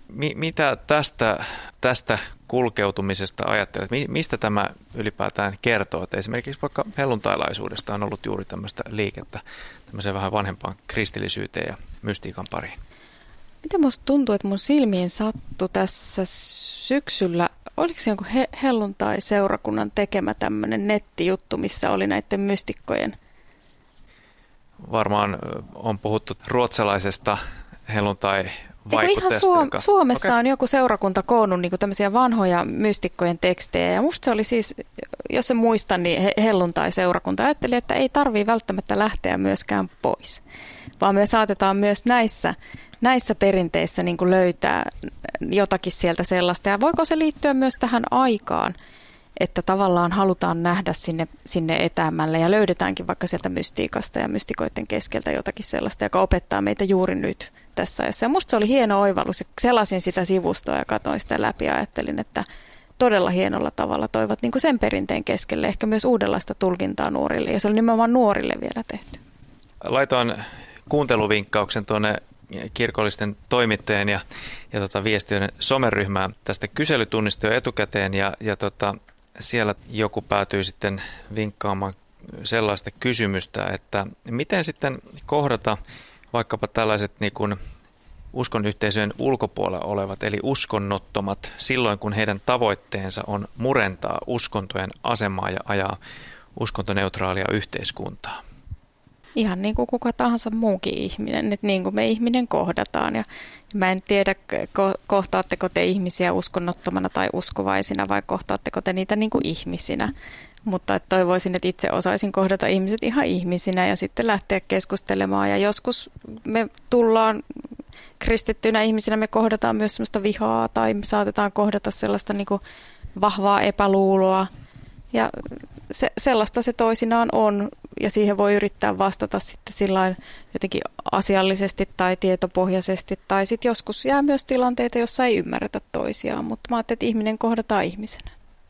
Mitä tästä kulkeutumisesta ajattelet? Mistä tämä ylipäätään kertoo? Että esimerkiksi vaikka helluntailaisuudesta on ollut juuri tämmöistä liikettä tämmöiseen vähän vanhempaan kristillisyyteen ja mystiikan pariin. Miten musta tuntuu, että mun silmiin sattui tässä syksyllä, oliko se jonkun helluntai-seurakunnan tekemä tämmöinen nettijuttu, missä oli näiden mystikkojen? Varmaan on puhuttu ruotsalaisesta helluntai-vaikutteesta. Ihan Suomessa on joku seurakunta koonnut niin tämmöisiä vanhoja mystikkojen tekstejä. Ja musta se oli siis, jos en muista, niin helluntai-seurakunta ajatteli, että ei tarvitse välttämättä lähteä myöskään pois. Vaan me saatetaan myös näissä perinteissä niin kuin löytää jotakin sieltä sellaista. Ja voiko se liittyä myös tähän aikaan, että tavallaan halutaan nähdä sinne etäämälle ja löydetäänkin vaikka sieltä mystiikasta ja mystikoiden keskeltä jotakin sellaista, joka opettaa meitä juuri nyt tässä ajassa. Ja musta se oli hieno oivallus. Selasin sitä sivustoa ja katsoin sitä läpi ja ajattelin, että todella hienolla tavalla toivat niin kuin sen perinteen keskelle ehkä myös uudenlaista tulkintaa nuorille. Ja se oli nimenomaan nuorille vielä tehty. Laitoin kuunteluvinkkauksen tuonne kirkollisten toimittajien ja viestiöiden someryhmään tästä kyselytunnista jo etukäteen ja siellä joku päätyi sitten vinkkaamaan sellaista kysymystä, että miten sitten kohdata vaikkapa tällaiset niin kuin uskonyhteisöjen ulkopuolella olevat, eli uskonnottomat, silloin kun heidän tavoitteensa on murentaa uskontojen asemaa ja ajaa uskontoneutraalia yhteiskuntaa. Ihan niin kuin kuka tahansa muukin ihminen, että niin kuin me ihminen kohdataan. Ja mä en tiedä, kohtaatteko te ihmisiä uskonnottomana tai uskovaisina vai kohtaatteko te niitä niin kuin ihmisinä. Mutta että toivoisin, että itse osaisin kohdata ihmiset ihan ihmisinä ja sitten lähteä keskustelemaan. Ja joskus me tullaan kristittynä ihmisinä, me kohdataan myös sellaista vihaa tai me saatetaan kohdata sellaista niin kuin vahvaa epäluuloa. Ja sellaista se toisinaan on ja siihen voi yrittää vastata sitten sillain jotenkin asiallisesti tai tietopohjaisesti. Tai sitten joskus jää myös tilanteita, joissa ei ymmärretä toisiaan, mutta mä ajattelin, että ihminen kohdataan ihmisenä.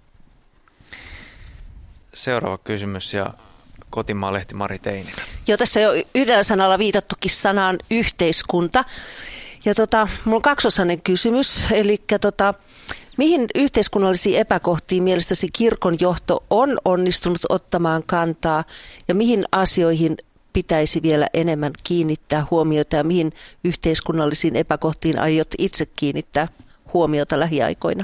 Seuraava kysymys ja Kotimaan-lehti Mari Teinilä. Joo, tässä jo yhdellä sanalla viitattukin sanaan yhteiskunta. Ja mulla on kaksosainen kysymys, eli mihin yhteiskunnallisiin epäkohtiin mielestäsi kirkon johto on onnistunut ottamaan kantaa ja mihin asioihin pitäisi vielä enemmän kiinnittää huomiota ja mihin yhteiskunnallisiin epäkohtiin aiot itse kiinnittää huomiota lähiaikoina?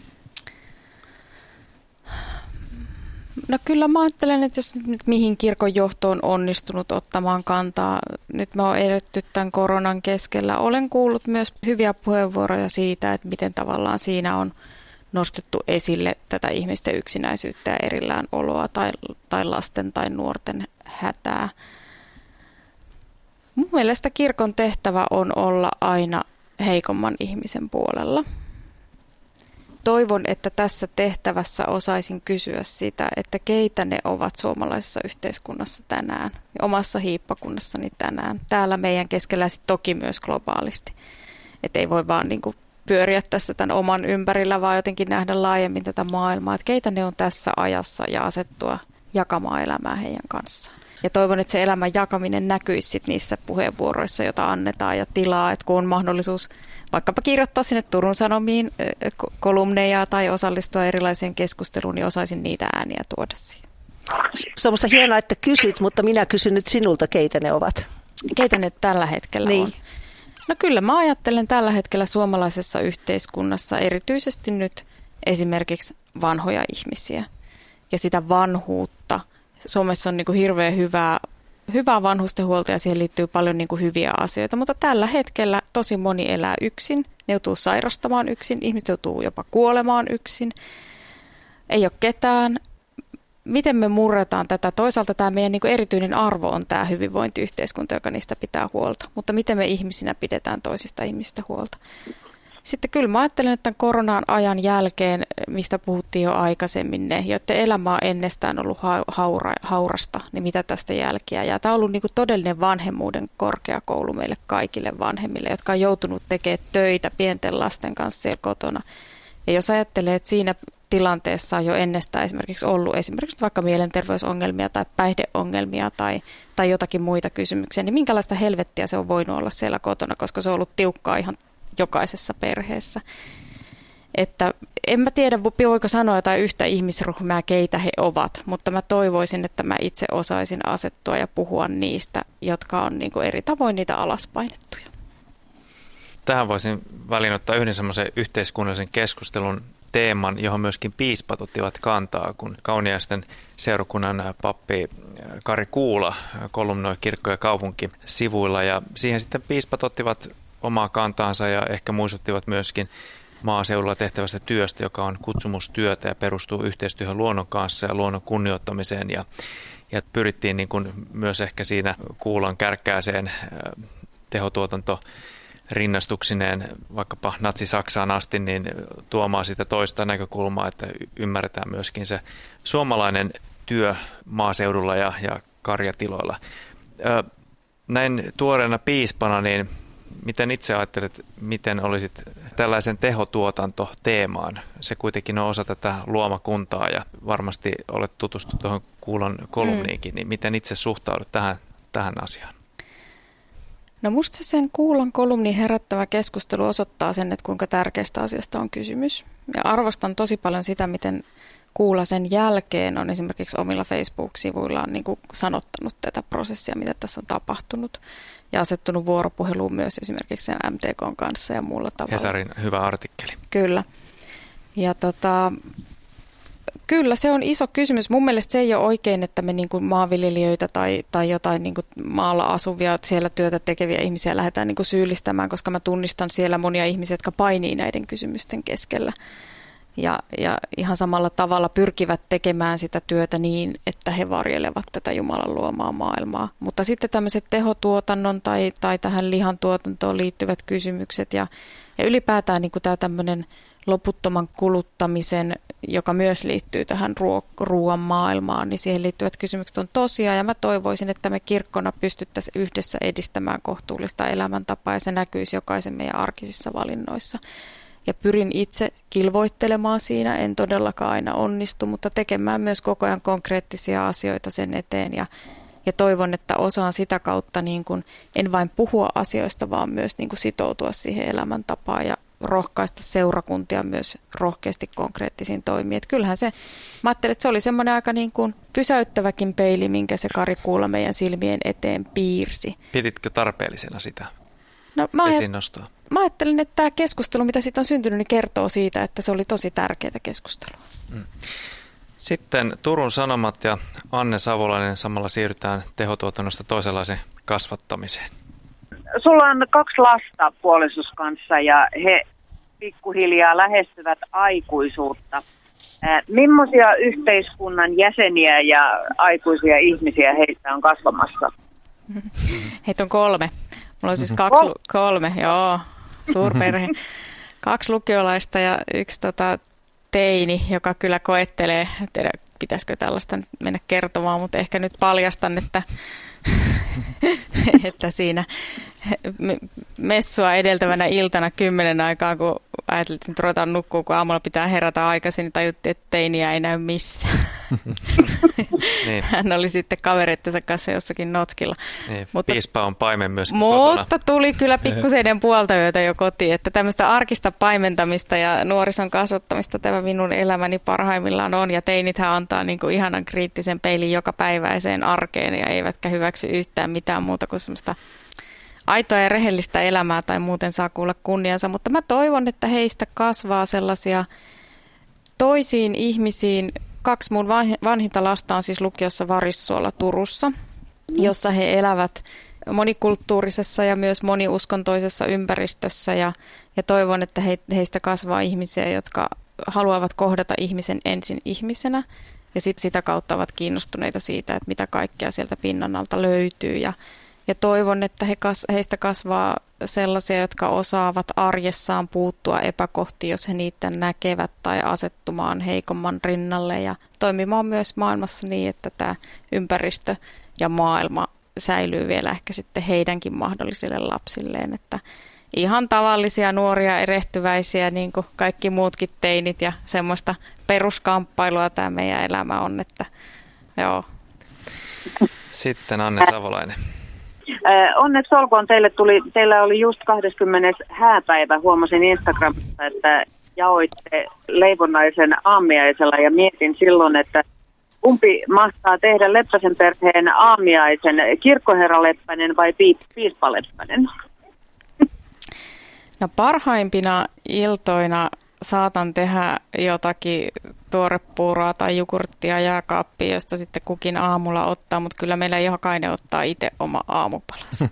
No kyllä mä ajattelen, että jos nyt mihin kirkon johto on onnistunut ottamaan kantaa, nyt mä oon eletty tämän koronan keskellä. Olen kuullut myös hyviä puheenvuoroja siitä, että miten tavallaan siinä on nostettu esille tätä ihmisten yksinäisyyttä ja erillään oloa tai lasten tai nuorten hätää. Mun mielestä kirkon tehtävä on olla aina heikomman ihmisen puolella. Toivon, että tässä tehtävässä osaisin kysyä sitä, että keitä ne ovat suomalaisessa yhteiskunnassa tänään, omassa hiippakunnassani tänään, täällä meidän keskellä sitten toki myös globaalisti. Että ei voi vaan niin kuin pyöriä tässä tämän oman ympärillä, vaan jotenkin nähdä laajemmin tätä maailmaa, että keitä ne on tässä ajassa ja asettua jakamaan elämää heidän kanssaan. Ja toivon, että se elämän jakaminen näkyisi sit niissä puheenvuoroissa, joita annetaan ja tilaa, että kun on mahdollisuus vaikkapa kirjoittaa sinne Turun Sanomiin kolumneja tai osallistua erilaiseen keskusteluun, niin osaisin niitä ääniä tuoda siihen. Se on musta hienoa, että kysyt, mutta minä kysyn nyt sinulta, keitä ne ovat. Keitä ne tällä hetkellä on? No kyllä, mä ajattelen tällä hetkellä suomalaisessa yhteiskunnassa erityisesti nyt esimerkiksi vanhoja ihmisiä ja sitä vanhuutta. Suomessa on niin kuin hirveän hyvää vanhustenhuolta ja siihen liittyy paljon niin kuin hyviä asioita, mutta tällä hetkellä tosi moni elää yksin, ne joutuu sairastamaan yksin, ihmiset joutuu jopa kuolemaan yksin, ei ole ketään. Miten me murretaan tätä? Toisaalta tämä meidän niin kuin erityinen arvo on tämä hyvinvointiyhteiskunta, joka niistä pitää huolta, mutta miten me ihmisinä pidetään toisista ihmisistä huolta? Sitten kyllä mä ajattelen, että koronan ajan jälkeen, mistä puhuttiin jo aikaisemmin, ne, joiden elämä on ennestään ollut haurasta, niin mitä tästä jälkeä. Ja tämä on ollut niin kuin todellinen vanhemmuuden korkeakoulu meille kaikille vanhemmille, jotka on joutunut tekemään töitä pienten lasten kanssa siellä kotona. Ja jos ajattelee, että siinä tilanteessa on jo ennestään esimerkiksi ollut esimerkiksi vaikka mielenterveysongelmia tai päihdeongelmia tai jotakin muita kysymyksiä, niin minkälaista helvettiä se on voinut olla siellä kotona, koska se on ollut tiukkaa ihan jokaisessa perheessä. Että en mä tiedä, voiko sanoa jotain yhtä ihmisryhmää, keitä he ovat, mutta mä toivoisin, että mä itse osaisin asettua ja puhua niistä, jotka on niin kuin eri tavoin niitä alaspainettuja. Tähän voisin väliin ottaa yhden semmoisen yhteiskunnallisen keskustelun teeman, johon myöskin piispat ottivat kantaa, kun Kauniaisten seurakunnan pappi Kari Kuula kolumnoi Kirkko ja kaupunki -sivuilla, ja siihen sitten piispat ottivat omaa kantaansa ja ehkä muistuttivat myöskin maaseudulla tehtävästä työstä, joka on kutsumustyötä ja perustuu yhteistyöhön luonnon kanssa ja luonnon kunnioittamiseen, ja pyrittiin niin kuin myös ehkä siinä Kuulan kärkkääseen tehotuotanto rinnastuksineen vaikkapa natsi-Saksaan asti, niin tuomaan sitä toista näkökulmaa, että ymmärretään myöskin se suomalainen työ maaseudulla ja karjatiloilla. Näin tuoreena piispana, niin miten itse ajattelet, miten olisit tällaisen tehotuotantoteemaan? Se kuitenkin on osa tätä luomakuntaa ja varmasti olet tutustunut tuohon Kuulan kolumniinkin, niin miten itse suhtaudut tähän asiaan? No musta sen Kuulan kolumnin herättävä keskustelu osoittaa sen, että kuinka tärkeästä asiasta on kysymys. Ja arvostan tosi paljon sitä, miten Kuula sen jälkeen on esimerkiksi omilla Facebook-sivuillaan niin kuin sanottanut tätä prosessia, mitä tässä on tapahtunut. Ja asettunut vuoropuheluun myös esimerkiksi sen MTK:n kanssa ja muulla tavalla. Hesarin hyvä artikkeli. Kyllä. Ja kyllä se on iso kysymys. Mun mielestä se ei ole oikein, että me niin kuin maanviljelijöitä tai jotain niin kuin maalla asuvia, siellä työtä tekeviä ihmisiä lähdetään niin kuin syyllistämään, koska mä tunnistan siellä monia ihmisiä, jotka painii näiden kysymysten keskellä. Ja ihan samalla tavalla pyrkivät tekemään sitä työtä niin, että he varjelevat tätä Jumalan luomaa maailmaa. Mutta sitten tämmöiset tehotuotannon tai tähän lihantuotantoon liittyvät kysymykset ja ylipäätään niin kuin tämä tämmöinen loputtoman kuluttamisen, joka myös liittyy tähän ruoan maailmaan, niin siihen liittyvät kysymykset on tosiaan. Ja mä toivoisin, että me kirkkona pystyttäisiin yhdessä edistämään kohtuullista elämäntapaa ja se näkyisi jokaisen meidän arkisissa valinnoissa. Ja pyrin itse kilvoittelemaan siinä, en todellakaan aina onnistu, mutta tekemään myös koko ajan konkreettisia asioita sen eteen. Ja toivon, että osaan sitä kautta niin kuin, en vain puhua asioista, vaan myös niin kuin sitoutua siihen elämäntapaan ja rohkaista seurakuntia myös rohkeasti konkreettisiin toimiin. Että kyllähän se, mä ajattelin, että se oli semmoinen aika niin kuin pysäyttäväkin peili, minkä se Kari Kuula meidän silmien eteen piirsi. Piditkö tarpeellisena sitä? No, mä ajattelin, että tämä keskustelu, mitä siitä on syntynyt, niin kertoo siitä, että se oli tosi tärkeää keskustelua. Sitten Turun Sanomat ja Anne Savolainen, samalla siirrytään tehotuotannosta toisenlaiseen kasvattamiseen. Sulla on 2 lasta puolisos kanssa ja he pikkuhiljaa lähestyvät aikuisuutta. Millaisia yhteiskunnan jäseniä ja aikuisia ihmisiä heistä on kasvamassa? Heitä on 3. Mulla on siis 3, joo, suurperhe. 2 lukiolaista ja 1 teini, joka kyllä koettelee, tiedä pitäisikö tällaista mennä kertomaan, mutta ehkä nyt paljastan, että siinä messua edeltävänä iltana 10 aikaa, kun ajateltiin, että ruvetaan nukkua, kun aamulla pitää herätä aikaisin, niin tajuttiin, että teiniä ei näy missään. Niin. Hän oli sitten kavereittensa kanssa jossakin notskilla. Niin, piispa on paimen myöskin kotona. Mutta tuli kyllä pikkuseiden puolta yötä jo kotiin, että tämmöistä arkista paimentamista ja nuorison kasvattamista tämä minun elämäni parhaimmillaan on. Ja teinithän antaa niin kuin ihanan kriittisen peilin jokapäiväiseen arkeen ja eivätkä hyväksy yhtään mitään muuta kuin semmoista aitoa ja rehellistä elämää tai muuten saa kuulla kunniansa. Mutta mä toivon, että heistä kasvaa sellaisia toisiin ihmisiin. 2 mun vanhinta lasta on siis lukiossa Varissuolla Turussa, jossa he elävät monikulttuurisessa ja myös moniuskontoisessa ympäristössä. Ja toivon, että heistä kasvaa ihmisiä, jotka haluavat kohdata ihmisen ensin ihmisenä. Ja sitä kautta ovat kiinnostuneita siitä, että mitä kaikkea sieltä pinnan alta löytyy. Ja toivon, että heistä kasvaa sellaisia, jotka osaavat arjessaan puuttua epäkohtiin, jos he niitä näkevät, tai asettumaan heikomman rinnalle ja toimimaan myös maailmassa niin, että tämä ympäristö ja maailma säilyy vielä ehkä sitten heidänkin mahdollisille lapsilleen. Että ihan tavallisia nuoria erehtyväisiä, niin kuin kaikki muutkin teinit, ja semmoista peruskamppailua tämä meidän elämä on. Että, joo. Sitten Anne Savolainen. Onneksi olkoon, teillä oli just 20. hääpäivä, huomasin Instagramista, että jaoitte leivonnaisen aamiaisella ja mietin silloin, että kumpi mahtaa tehdä Leppäsen perheen aamiaisen, kirkkoherra Leppänen vai piispa Leppänen? No parhaimpina iltoina saatan tehdä jotakin tuorepuuroa tai jogurttia jääkaappiin, josta sitten kukin aamulla ottaa, mutta kyllä meillä jokainen ottaa itse oma aamupalansa.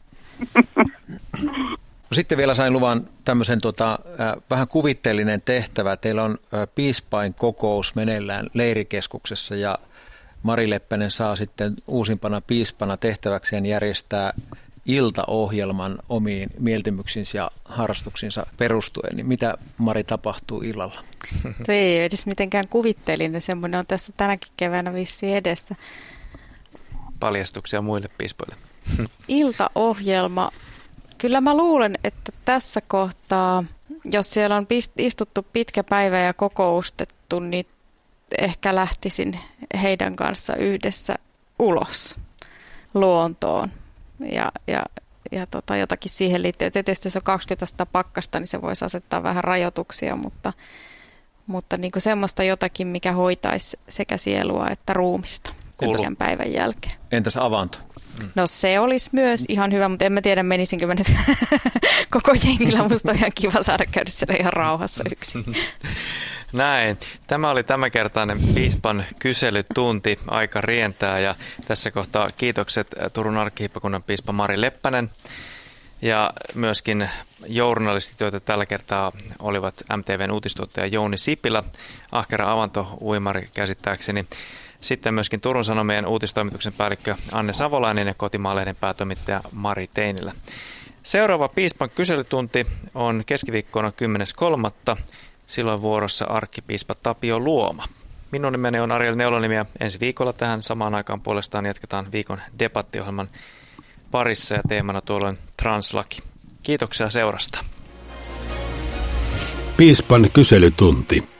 Sitten vielä sain luvan tämmöisen vähän kuvitteellinen tehtävä. Teillä on piispain kokous meneillään leirikeskuksessa ja Mari Leppänen saa sitten uusimpana piispana tehtäväkseen järjestää iltaohjelman omiin mieltymyksiinsä ja harrastuksiinsa perustuen. Niin mitä, Mari, tapahtuu illalla? Ei edes mitenkään kuvitteellinen, semmoinen on tässä tänäkin keväänä vissiin edessä. Paljastuksia muille piispoille. Iltaohjelma. Kyllä mä luulen, että tässä kohtaa, jos siellä on istuttu pitkä päivä ja kokoustettu, niin ehkä lähtisin heidän kanssa yhdessä ulos luontoon ja jotakin siihen liittyen. Tietysti jos on 20 astetta pakkasta, niin se voisi asettaa vähän rajoituksia, mutta niin kuin semmoista jotakin, mikä hoitaisi sekä sielua että ruumista pitkän päivän jälkeen. Entäs avanto? No se olisi myös ihan hyvä, mutta en mä tiedä, menisinkö mä nyt koko jengillä. Musta on ihan kiva saada käydä siellä ihan rauhassa yksin. Näin. Tämä oli tämänkertainen piispan kyselytunti. Aika rientää ja tässä kohtaa kiitokset Turun arkkihiippakunnan piispa Mari Leppänen ja myöskin journalistit, joita tällä kertaa olivat MTVn uutistuottaja Jouni Sipilä, ahkera avanto-uimari käsittääkseni. Sitten myöskin Turun Sanomien uutistoimituksen päällikkö Anne Savolainen ja Kotimaalehden päätoimittaja Mari Teinilä. Seuraava piispan kyselytunti on keskiviikkona 10.3. Silloin vuorossa arkkipiispa Tapio Luoma. Minun nimeni on Ariel Neulonimi ja ensi viikolla tähän samaan aikaan puolestaan jatketaan viikon debattiohjelman parissa ja teemana tuolloin translaki. Kiitoksia seurasta. Piispan kyselytunti.